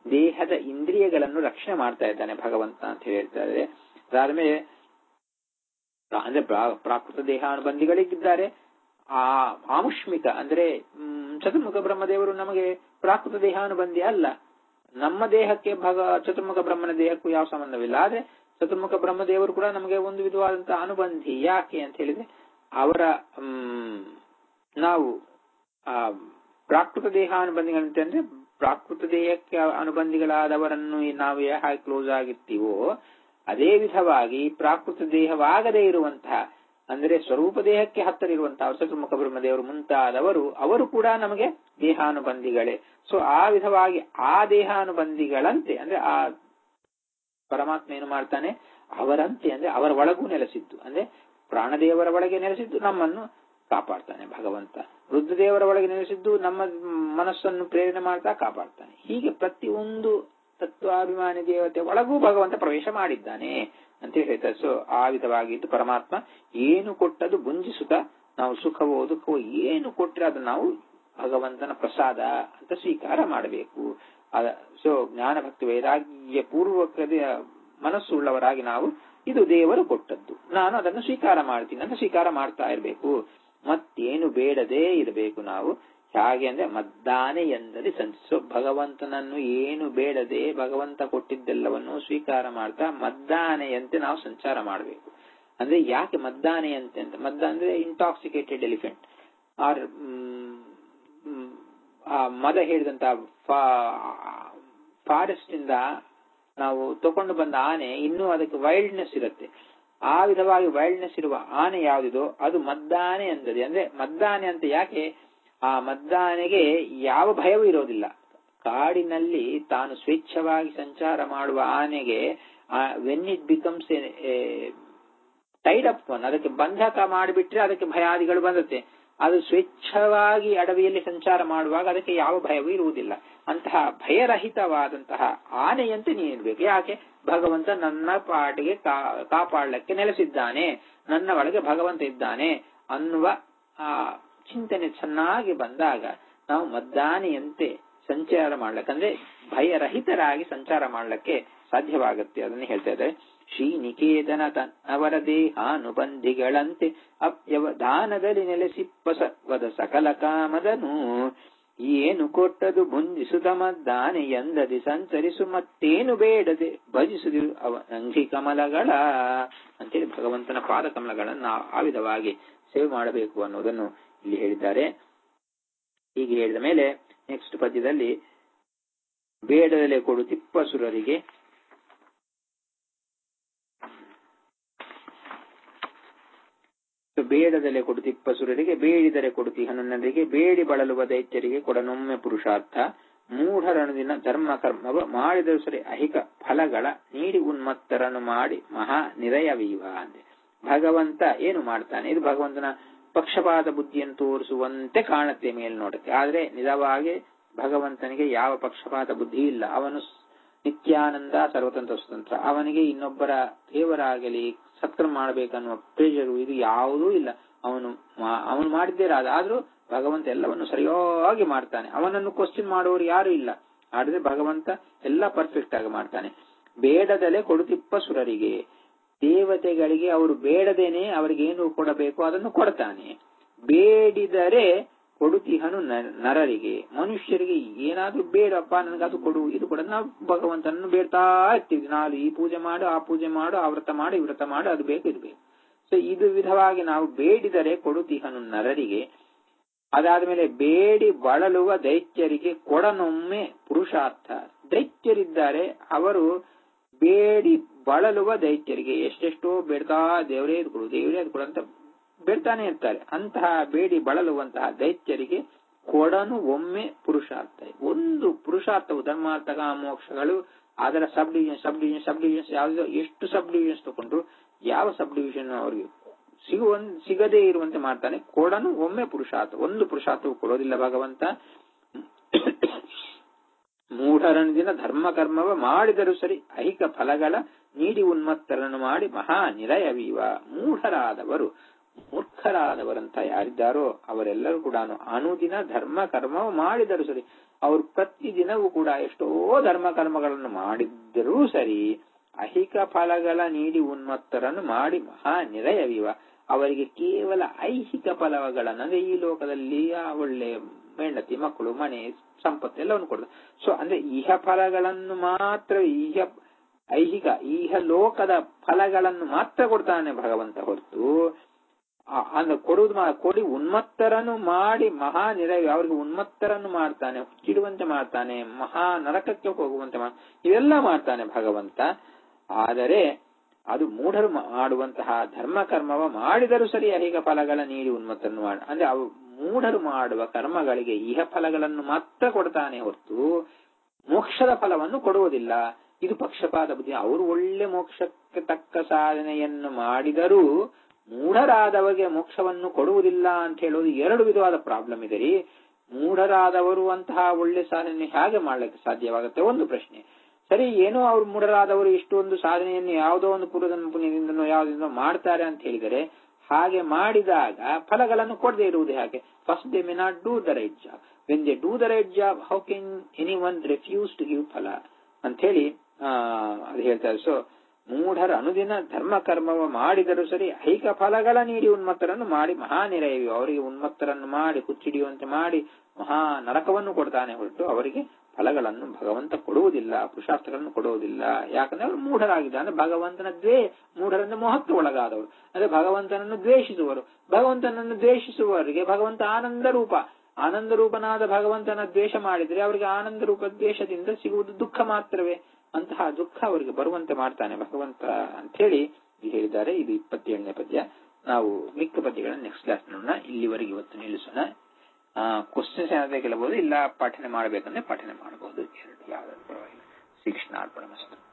ದೇಹದ ಇಂದ್ರಿಯಗಳನ್ನು ರಕ್ಷಣೆ ಮಾಡ್ತಾ ಇದ್ದಾನೆ ಭಗವಂತ ಅಂತ ಹೇಳ್ತಾರೆ. ಅದಾದ್ಮೇಲೆ ಅಂದ್ರೆ ಪ್ರಾಕೃತ ದೇಹಾನುಬಂಧಿಗಳಿಗಿದ್ದಾರೆ. ಆ ಆಮುಷ್ಮಿಕ ಅಂದ್ರೆ ಚತುರ್ಮುಖ ಬ್ರಹ್ಮದೇವರು ನಮಗೆ ಪ್ರಾಕೃತ ದೇಹಾನುಬಂಧಿ ಅಲ್ಲ. ನಮ್ಮ ದೇಹಕ್ಕೆ ಭಗ ಚತುರ್ಮುಖ ಬ್ರಹ್ಮನ ದೇಹಕ್ಕೂ ಯಾವ ಸಂಬಂಧವಿಲ್ಲ. ಆದ್ರೆ ಚತುರ್ಮುಖ ಬ್ರಹ್ಮದೇವರು ಕೂಡ ನಮಗೆ ಒಂದು ವಿಧವಾದಂತಹ ಅನುಬಂಧಿ. ಯಾಕೆ ಅಂತ ಹೇಳಿದ್ರೆ ಅವರ ಹ್ಮ್ ನಾವು ಆ ಪ್ರಾಕೃತ ದೇಹಾನುಬಂಧಿಗಳಂತೆ ಅಂದ್ರೆ ಪ್ರಾಕೃತ ದೇಹಕ್ಕೆ ಅನುಬಂಧಿಗಳಾದವರನ್ನು ನಾವು ಹೇಗೆ ಕ್ಲೋಸ್ ಆಗಿರ್ತೀವೋ ಅದೇ ವಿಧವಾಗಿ ಪ್ರಾಕೃತ ದೇಹವಾಗದೇ ಇರುವಂತಹ ಅಂದ್ರೆ ಸ್ವರೂಪ ದೇಹಕ್ಕೆ ಹತ್ತಿರ ಇರುವಂತಹ ಚತುರ್ಮುಖ ಬ್ರಹ್ಮದೇವರು ಮುಂತಾದವರು ಅವರು ಕೂಡ ನಮಗೆ ದೇಹಾನುಬಂಧಿಗಳೇ. ಸೊ ಆ ವಿಧವಾಗಿ ಆ ದೇಹಾನುಬಂಧಿಗಳಂತೆ ಅಂದ್ರೆ ಆ ಪರಮಾತ್ಮ ಏನು ಮಾಡ್ತಾನೆ ಅವರಂತೆ ಅಂದ್ರೆ ಅವರ ಒಳಗೂ ನೆಲೆಸಿದ್ದು ಅಂದ್ರೆ ಪ್ರಾಣದೇವರ ಒಳಗೆ ನೆಲೆಸಿದ್ದು ನಮ್ಮನ್ನು ಕಾಪಾಡ್ತಾನೆ ಭಗವಂತ. ರುದ್ರದೇವರ ಒಳಗೆ ನೆಲೆಸಿದ್ದು ನಮ್ಮ ಮನಸ್ಸನ್ನು ಪ್ರೇರಣೆ ಮಾಡ್ತಾ ಕಾಪಾಡ್ತಾನೆ. ಹೀಗೆ ಪ್ರತಿಯೊಂದು ತತ್ವಾಭಿಮಾನಿ ದೇವತೆ ಒಳಗೂ ಭಗವಂತ ಪ್ರವೇಶ ಮಾಡಿದ್ದಾನೆ ಅಂತ ಹೇಳ್ತಾರೆ. ಸೊ ಆ ವಿಧವಾಗಿದ್ದು ಪರಮಾತ್ಮ ಏನು ಕೊಟ್ಟದು ಭುಂಜಿಸುತ್ತಾ ನಾವು ಸುಖವೋ ದುಃಖವೋ ಏನು ಕೊಟ್ಟರೆ ಅದನ್ನು ನಾವು ಭಗವಂತನ ಪ್ರಸಾದ ಅಂತ ಸ್ವೀಕಾರ ಮಾಡಬೇಕು. ಸೊ ಜ್ಞಾನ ಭಕ್ತಿ ವೈರಾಗ್ಯ ಪೂರ್ವಕದ ಮನಸ್ಸುಳ್ಳವರಾಗಿ ನಾವು ಇದು ದೇವರು ಕೊಟ್ಟದ್ದು, ನಾನು ಅದನ್ನು ಸ್ವೀಕಾರ ಮಾಡ್ತೀನಿ ಅಂತ ಸ್ವೀಕಾರ ಮಾಡ್ತಾ ಇರಬೇಕು. ಮತ್ತೇನು ಬೇಡದೇ ಇರಬೇಕು ನಾವು. ಹಾಗೆ ಅಂದ್ರೆ ಮದ್ದಾನೆ ಎಂದಲ್ಲಿ ಸಂಚಿಸೋ ಭಗವಂತನನ್ನು ಏನು ಬೇಡದೆ ಭಗವಂತ ಕೊಟ್ಟಿದ್ದೆಲ್ಲವನ್ನು ಸ್ವೀಕಾರ ಮಾಡ್ತಾ ಮದ್ದಾನೆಯಂತೆ ನಾವು ಸಂಚಾರ ಮಾಡಬೇಕು. ಅಂದ್ರೆ ಯಾಕೆ ಮದ್ದಾನೆಯಂತೆ ಅಂತ, ಮದ್ದ ಅಂದ್ರೆ ಇಂಟಾಕ್ಸಿಕೇಟೆಡ್ ಎಲಿಫೆಂಟ್ ಆರ್ ಆ ಮದ ಹೇಳಿದಂತ ಫಾರೆಸ್ಟ್ ಇಂದ ನಾವು ತಕೊಂಡು ಬಂದ ಆನೆ ಇನ್ನೂ ಅದಕ್ಕೆ ವೈಲ್ಡ್ನೆಸ್ ಇರುತ್ತೆ. ಆ ವಿಧವಾಗಿ ವೈಲ್ಡ್ನೆಸ್ ಇರುವ ಆನೆ ಯಾವುದಿದೋ ಅದು ಮದ್ದಾನೆ ಅಂತದೆ. ಅಂದ್ರೆ ಮದ್ದಾನೆ ಅಂತ ಯಾಕೆ, ಆ ಮದ್ದಾನೆಗೆ ಯಾವ ಭಯವೂ ಇರೋದಿಲ್ಲ. ಕಾಡಿನಲ್ಲಿ ತಾನು ಸ್ವೇಚ್ಛವಾಗಿ ಸಂಚಾರ ಮಾಡುವ ಆನೆಗೆ when it becomes tied up one, ಅದಕ್ಕೆ ಬಂಧಕ ಮಾಡಿಬಿಟ್ರೆ ಅದಕ್ಕೆ ಭಯಾದಿಗಳು ಬಂದತ್ತೆ. ಅದು ಸ್ವೇಚ್ಛವಾಗಿ ಅಡವಿಯಲ್ಲಿ ಸಂಚಾರ ಮಾಡುವಾಗ ಅದಕ್ಕೆ ಯಾವ ಭಯವೂ ಇರುವುದಿಲ್ಲ. ಅಂತಹ ಭಯರಹಿತವಾದಂತಹ ಆನೆಯಂತೆ ನೀನಿರ್ಬೇಕು. ಯಾಕೆ, ಭಗವಂತ ನನ್ನ ಪಾಟಿಗೆ ಕಾಪಾಡಲಿಕ್ಕೆ ನೆಲೆಸಿದ್ದಾನೆ, ನನ್ನ ಒಳಗೆ ಭಗವಂತ ಇದ್ದಾನೆ ಅನ್ನುವ ಆ ಚಿಂತನೆ ಚೆನ್ನಾಗಿ ಬಂದಾಗ ನಾವು ಮದ್ದಾನೆಯಂತೆ ಸಂಚಾರ ಮಾಡ್ಲಿಕ್ಕಂದ್ರೆ ಭಯರಹಿತರಾಗಿ ಸಂಚಾರ ಮಾಡ್ಲಿಕ್ಕೆ ಸಾಧ್ಯವಾಗುತ್ತೆ. ಅದನ್ನೇ ಹೇಳ್ತಾ ಇದ್ದಾರೆ. ಶ್ರೀನಿಕೇತನ ಅವರ ದೇಹಾನುಬಂಧಿಗಳಂತೆ ಅವ್ಯವಧಾನದಲ್ಲಿ ನೆಲೆಸಿಪ್ಪಸವದ ಸಕಲ ಕಾಮದನು ಏನು ಕೊಟ್ಟದು ಭುಂಜಿಸುತ್ತ ಮದ್ದಾನೆ ಎಂದದಿ ಸಂಚರಿಸು ಮತ್ತೇನು ಬೇಡದೆ ಭಜಿಸುದಿರು ಅವ ಅಂಗಿ ಕಮಲಗಳ ಅಂತೇಳಿ ಭಗವಂತನ ಪಾದ ಕಮಲಗಳನ್ನು ಆ ವಿಧವಾಗಿ ಸೇವೆ ಮಾಡಬೇಕು ಅನ್ನೋದನ್ನು ಇಲ್ಲಿ ಹೇಳಿದ್ದಾರೆ. ಹೀಗೆ ಹೇಳಿದ ಮೇಲೆ ನೆಕ್ಸ್ಟ್ ಪದ್ಯದಲ್ಲಿ ಬೇಡದಲೆ ಕೊಡು ತಿಪ್ಪಸುರರಿಗೆ ಬೇಡದಲೆ ಕೊಡು ತಿಪ್ಪಸುರರಿಗೆ ಬೇಡಿದರೆ ಕೊಡುತಿ ಹನುನ್ನರಿಗೆ ಬೇಡಿ ಬಳಲುವ ದೈತ್ಯರಿಗೆ ಕೊಡನೊಮ್ಮೆ ಪುರುಷಾರ್ಥ ಮೂಢರನುದಿನ ಧರ್ಮ ಕರ್ಮವ ಮಾಡಿದರು ಸರಿ ಅಹಿಕ ಫಲಗಳ ನೀಡಿ ಉನ್ಮತ್ತರನ್ನು ಮಾಡಿ ಮಹಾ ನಿರಯವೀವ ಅಂದೆ. ಭಗವಂತ ಏನು ಮಾಡ್ತಾನೆ, ಇದು ಭಗವಂತನ ಪಕ್ಷಪಾತ ಬುದ್ಧಿಯನ್ನು ತೋರಿಸುವಂತೆ ಕಾಣುತ್ತೆ ಮೇಲ್ನೋಟಕ್ಕೆ. ಆದ್ರೆ ನಿಜವಾಗಿ ಭಗವಂತನಿಗೆ ಯಾವ ಪಕ್ಷಪಾತ ಬುದ್ಧಿ ಇಲ್ಲ. ಅವನು ನಿತ್ಯಾನಂದ ಸರ್ವತಂತ್ರ ಸ್ವತಂತ್ರ. ಅವನಿಗೆ ಇನ್ನೊಬ್ಬರ ದೇವರಾಗಲಿ ಸತ್ಕರ್ಮ ಮಾಡಬೇಕನ್ನುವ ಪ್ರೇಜರು ಇದು ಯಾವುದೂ ಇಲ್ಲ. ಅವನು ಅವನು ಮಾಡಿದ್ದೇ ರಾದ. ಆದ್ರೂ ಭಗವಂತ ಎಲ್ಲವನ್ನು ಸರಿಯಾಗಿ ಮಾಡ್ತಾನೆ. ಅವನನ್ನು ಕ್ವಶನ್ ಮಾಡುವವರು ಯಾರು ಇಲ್ಲ. ಆದ್ರೆ ಭಗವಂತ ಎಲ್ಲ ಪರ್ಫೆಕ್ಟ್ ಆಗಿ ಮಾಡ್ತಾನೆ. ಬೇಡದಲೆ ಕೊಡುತಿಪ್ಪ ಸುರರಿಗೆ, ದೇವತೆಗಳಿಗೆ ಅವರು ಬೇಡದೇನೆ ಅವರಿಗೇನು ಕೊಡಬೇಕು ಅದನ್ನು ಕೊಡ್ತಾನೆ. ಬೇಡಿದರೆ ಕೊಡುತಿಹನು ನರರಿಗೆ, ಮನುಷ್ಯರಿಗೆ ಏನಾದ್ರೂ ಬೇಡಪ್ಪ ನನಗದು ಕೊಡು ಇದು ಕೊಡ, ನಾವು ಭಗವಂತನನ್ನು ಬೇಡ್ತಾ ಇರ್ತೀವಿ. ನಾವು ಈ ಪೂಜೆ ಮಾಡು ಆ ಪೂಜೆ ಮಾಡು ಆ ವ್ರತ ಮಾಡು ಈ ವ್ರತ ಮಾಡು ಅದು ಬೇಕು ಇದು ಬೇಕು. ಸೊ ಇದು ವಿಧವಾಗಿ ನಾವು ಬೇಡಿದರೆ ಕೊಡುತಿಹನು ನರರಿಗೆ. ಅದಾದ್ಮೇಲೆ ಬೇಡಿ ಬಳಲುವ ದೈತ್ಯರಿಗೆ ಕೊಡನೊಮ್ಮೆ ಪುರುಷಾರ್ಥ. ದೈತ್ಯರಿದ್ದಾರೆ, ಅವರು ಬೇಡಿ ಬಳಲುವ ದೈತ್ಯರಿಗೆ ಎಷ್ಟೆಷ್ಟೋ ಬೇಡ್ತಾ ದೇವರೇ ಇದು ಕೊಡು ದೇವರೇ ಅದು ಕೊಡು ಅಂತ ಬೇಡ್ತಾನೆ ಇರ್ತಾರೆ. ಅಂತಹ ಬೇಡಿ ಬಳಲುವಂತಹ ದೈತ್ಯರಿಗೆ ಕೊಡನು ಒಮ್ಮೆ ಪುರುಷಾರ್ಥ. ಒಂದು ಪುರುಷಾರ್ಥವು ಧರ್ಮಾರ್ಥ ಮೋಕ್ಷಗಳು ಅದರ subdivision subdivision subdivisions ಯಾವ್ದು ಎಷ್ಟು ಸಬ್ ಡಿವಿಷನ್ಸ್ ತಗೊಂಡ್ರು ಯಾವ ಸಬ್ ಡಿವಿಷನ್ ಅವರಿಗೆ ಸಿಗುವ ಸಿಗದೇ ಇರುವಂತೆ ಮಾಡ್ತಾನೆ. ಕೊಡನು ಒಮ್ಮೆ ಪುರುಷಾರ್ಥ, ಒಂದು ಪುರುಷಾರ್ಥವು ಕೊಡೋದಿಲ್ಲ ಭಗವಂತ. ಮೂಢರನಿಂದ ಧರ್ಮ ಕರ್ಮವ ಮಾಡಿದರು ಸರಿ ಅಹಿಕ ಫಲಗಳ ನೀಡಿ ಉನ್ಮತ್ತರನ್ನು ಮಾಡಿ ಮಹಾ ನಿರಯವೀವ. ಮೂಢರಾದವರು ಮೂರ್ಖರಾದವರಂತ ಯಾರಿದ್ದಾರೋ ಅವರೆಲ್ಲರೂ ಕೂಡ ಅನುದಿನ ಧರ್ಮ ಕರ್ಮ ಮಾಡಿದರೂ ಸರಿ, ಅವರು ಪ್ರತಿದಿನವೂ ಕೂಡ ಎಷ್ಟೋ ಧರ್ಮ ಕರ್ಮಗಳನ್ನು ಮಾಡಿದ್ದರೂ ಸರಿ, ಐಹಿಕ ಫಲಗಳ ನೀಡಿ ಉನ್ಮತ್ತರನ್ನು ಮಾಡಿ ಮಹಾ ನಿರಯವಿವ, ಅವರಿಗೆ ಕೇವಲ ಐಹಿಕ ಫಲಗಳನ್ನು ಅಂದ್ರೆ ಈ ಲೋಕದಲ್ಲಿ ಒಳ್ಳೆ ಹೆಂಡತಿ ಮಕ್ಕಳು ಮನೆ ಸಂಪತ್ತು ಎಲ್ಲವನ್ನು ಕೊಡ್ತಾರೆ. ಸೊ ಅಂದ್ರೆ ಇಹ ಫಲಗಳನ್ನು ಮಾತ್ರ, ಇಹ ಐಹಿಕ ಇಹ ಲೋಕದ ಫಲಗಳನ್ನು ಮಾತ್ರ ಕೊಡ್ತಾನೆ ಭಗವಂತ ಹೊರತು ಅಂದ್ರೆ ಕೊಡುವುದು ಕೊಡಿ ಉನ್ಮತ್ತರನ್ನು ಮಾಡಿ ಮಹಾ ನಿರವಿ, ಅವರಿಗೆ ಉನ್ಮತ್ತರನ್ನು ಮಾಡ್ತಾನೆ, ಹುಚ್ಚಿಡುವಂತೆ ಮಾಡ್ತಾನೆ, ಮಹಾ ನರಕಕ್ಕೆ ಹೋಗುವಂತೆ ಮಾಡ ಇವೆಲ್ಲ ಮಾಡ್ತಾನೆ ಭಗವಂತ. ಆದರೆ ಅದು ಮೂಢರು ಮಾಡುವಂತಹ ಧರ್ಮ ಕರ್ಮವ ಮಾಡಿದರೂ ಸರಿ ಐಹಿಕ ಫಲಗಳ ನೀಡಿ ಉನ್ಮತ್ತರನ್ನು ಮಾಡ ಅಂದ್ರೆ ಅವು ಮೂಢರು ಮಾಡುವ ಕರ್ಮಗಳಿಗೆ ಇಹ ಫಲಗಳನ್ನು ಮಾತ್ರ ಕೊಡ್ತಾನೆ ಹೊರತು ಮೋಕ್ಷದ ಫಲವನ್ನು ಕೊಡುವುದಿಲ್ಲ. ಇದು ಪಕ್ಷಪಾತ ಬುದ್ಧಿ. ಅವರು ಒಳ್ಳೆ ಮೋಕ್ಷಕ್ಕೆ ತಕ್ಕ ಸಾಧನೆಯನ್ನು ಮಾಡಿದರೂ ಮೂಢರಾದವರಿಗೆ ಮೋಕ್ಷವನ್ನು ಕೊಡುವುದಿಲ್ಲ ಅಂತ ಹೇಳೋದು ಎರಡು ವಿಧವಾದ ಪ್ರಾಬ್ಲಮ್ ಇದೆ ರೀ. ಮೂಢರಾದವರು ಅಂತಹ ಒಳ್ಳೆ ಸಾಧನೆ ಹೇಗೆ ಮಾಡ್ಲಿಕ್ಕೆ ಸಾಧ್ಯವಾಗುತ್ತೆ ಒಂದು ಪ್ರಶ್ನೆ. ಸರಿ, ಏನೋ ಅವ್ರು ಮೂಢರಾದವರು ಇಷ್ಟೊಂದು ಸಾಧನೆಯನ್ನು ಯಾವುದೋ ಒಂದು ಪೂರ್ವಜನ್ಮ ಪುಣ್ಯದಿಂದನೋ ಯಾವುದೋ ಮಾಡ್ತಾರೆ ಅಂತ ಹೇಳಿದರೆ, ಹಾಗೆ ಮಾಡಿದಾಗ ಫಲಗಳನ್ನು ಕೊಡದೇ ಇರುವುದು ಯಾಕೆ? First they may not do the right job. When they do the right job, how can anyone refuse to give ಫಲ ಅಂತ ಹೇಳಿ ಆ ಅದು ಹೇಳ್ತಾರೆ. ಸೊ ಮೂಢರ ಅನುದಿನ ಧರ್ಮ ಕರ್ಮವ ಮಾಡಿದರೂ ಸರಿ, ಐಹಿಕ ಫಲಗಳ ನೀಡಿ ಉನ್ಮತ್ತರನ್ನು ಮಾಡಿ ಮಹಾ ನಿರಯವಿ, ಅವರಿಗೆ ಉನ್ಮತ್ತರನ್ನು ಮಾಡಿ ಹುಚ್ಚಿಡಿಯುವಂತೆ ಮಾಡಿ ಮಹಾ ನರಕವನ್ನು ಕೊಡ್ತಾನೆ ಹೊರತು ಅವರಿಗೆ ಫಲಗಳನ್ನು ಭಗವಂತ ಕೊಡುವುದಿಲ್ಲ, ಪುರುಷಾರ್ಥಗಳನ್ನು ಕೊಡುವುದಿಲ್ಲ. ಯಾಕಂದ್ರೆ ಅವರು ಮೂಢರಾಗಿದ್ದಾರೆ. ಅಂದ್ರೆ ಭಗವಂತನ ದ್ವೇ ಮೂಢರನ್ನು ಮೋಹಕ್ಕೆ ಒಳಗಾದವರು, ಅಂದ್ರೆ ಭಗವಂತನನ್ನು ದ್ವೇಷಿಸುವರು. ಭಗವಂತನನ್ನು ದ್ವೇಷಿಸುವವರಿಗೆ ಭಗವಂತ ಆನಂದ ರೂಪ, ಆನಂದ ರೂಪನಾದ ಭಗವಂತನ ದ್ವೇಷ ಮಾಡಿದ್ರೆ ಅವರಿಗೆ ಆನಂದ ರೂಪ ದ್ವೇಷದಿಂದ ಸಿಗುವುದು ದುಃಖ ಮಾತ್ರವೇ. ಅಂತಹ ದುಃಖ ಅವರಿಗೆ ಬರುವಂತೆ ಮಾಡ್ತಾನೆ ಭಗವಂತ ಅಂತ ಹೇಳಿ ಹೇಳಿದ್ದಾರೆ. ಇದು ಇಪ್ಪತ್ತೇಳನೇ ಪದ್ಯ. ನಾವು ಮಿಕ್ಕ ಪದ್ಯಗಳನ್ನು ನೆಕ್ಸ್ಟ್ ಕ್ಲಾಸ್ ನೋಡೋಣ. ಇಲ್ಲಿವರೆಗೆ ಇವತ್ತು ನಿಲ್ಲಿಸೋಣ. ಆ ಕ್ವಶನ್ಸ್ ಏನಾದ್ರೆ ಕೇಳಬಹುದು, ಇಲ್ಲ ಪಾಠನೆ ಮಾಡಬೇಕಂದ್ರೆ ಪಾಠನೆ ಮಾಡಬಹುದು. ಎರಡು ಯಾವ್ದಾದ್ರು ಪರವಾಗಿಲ್ಲ. ಶ್ರೀಕೃಷ್ಣ ಅರ್ಪಣಮಸ್ತು.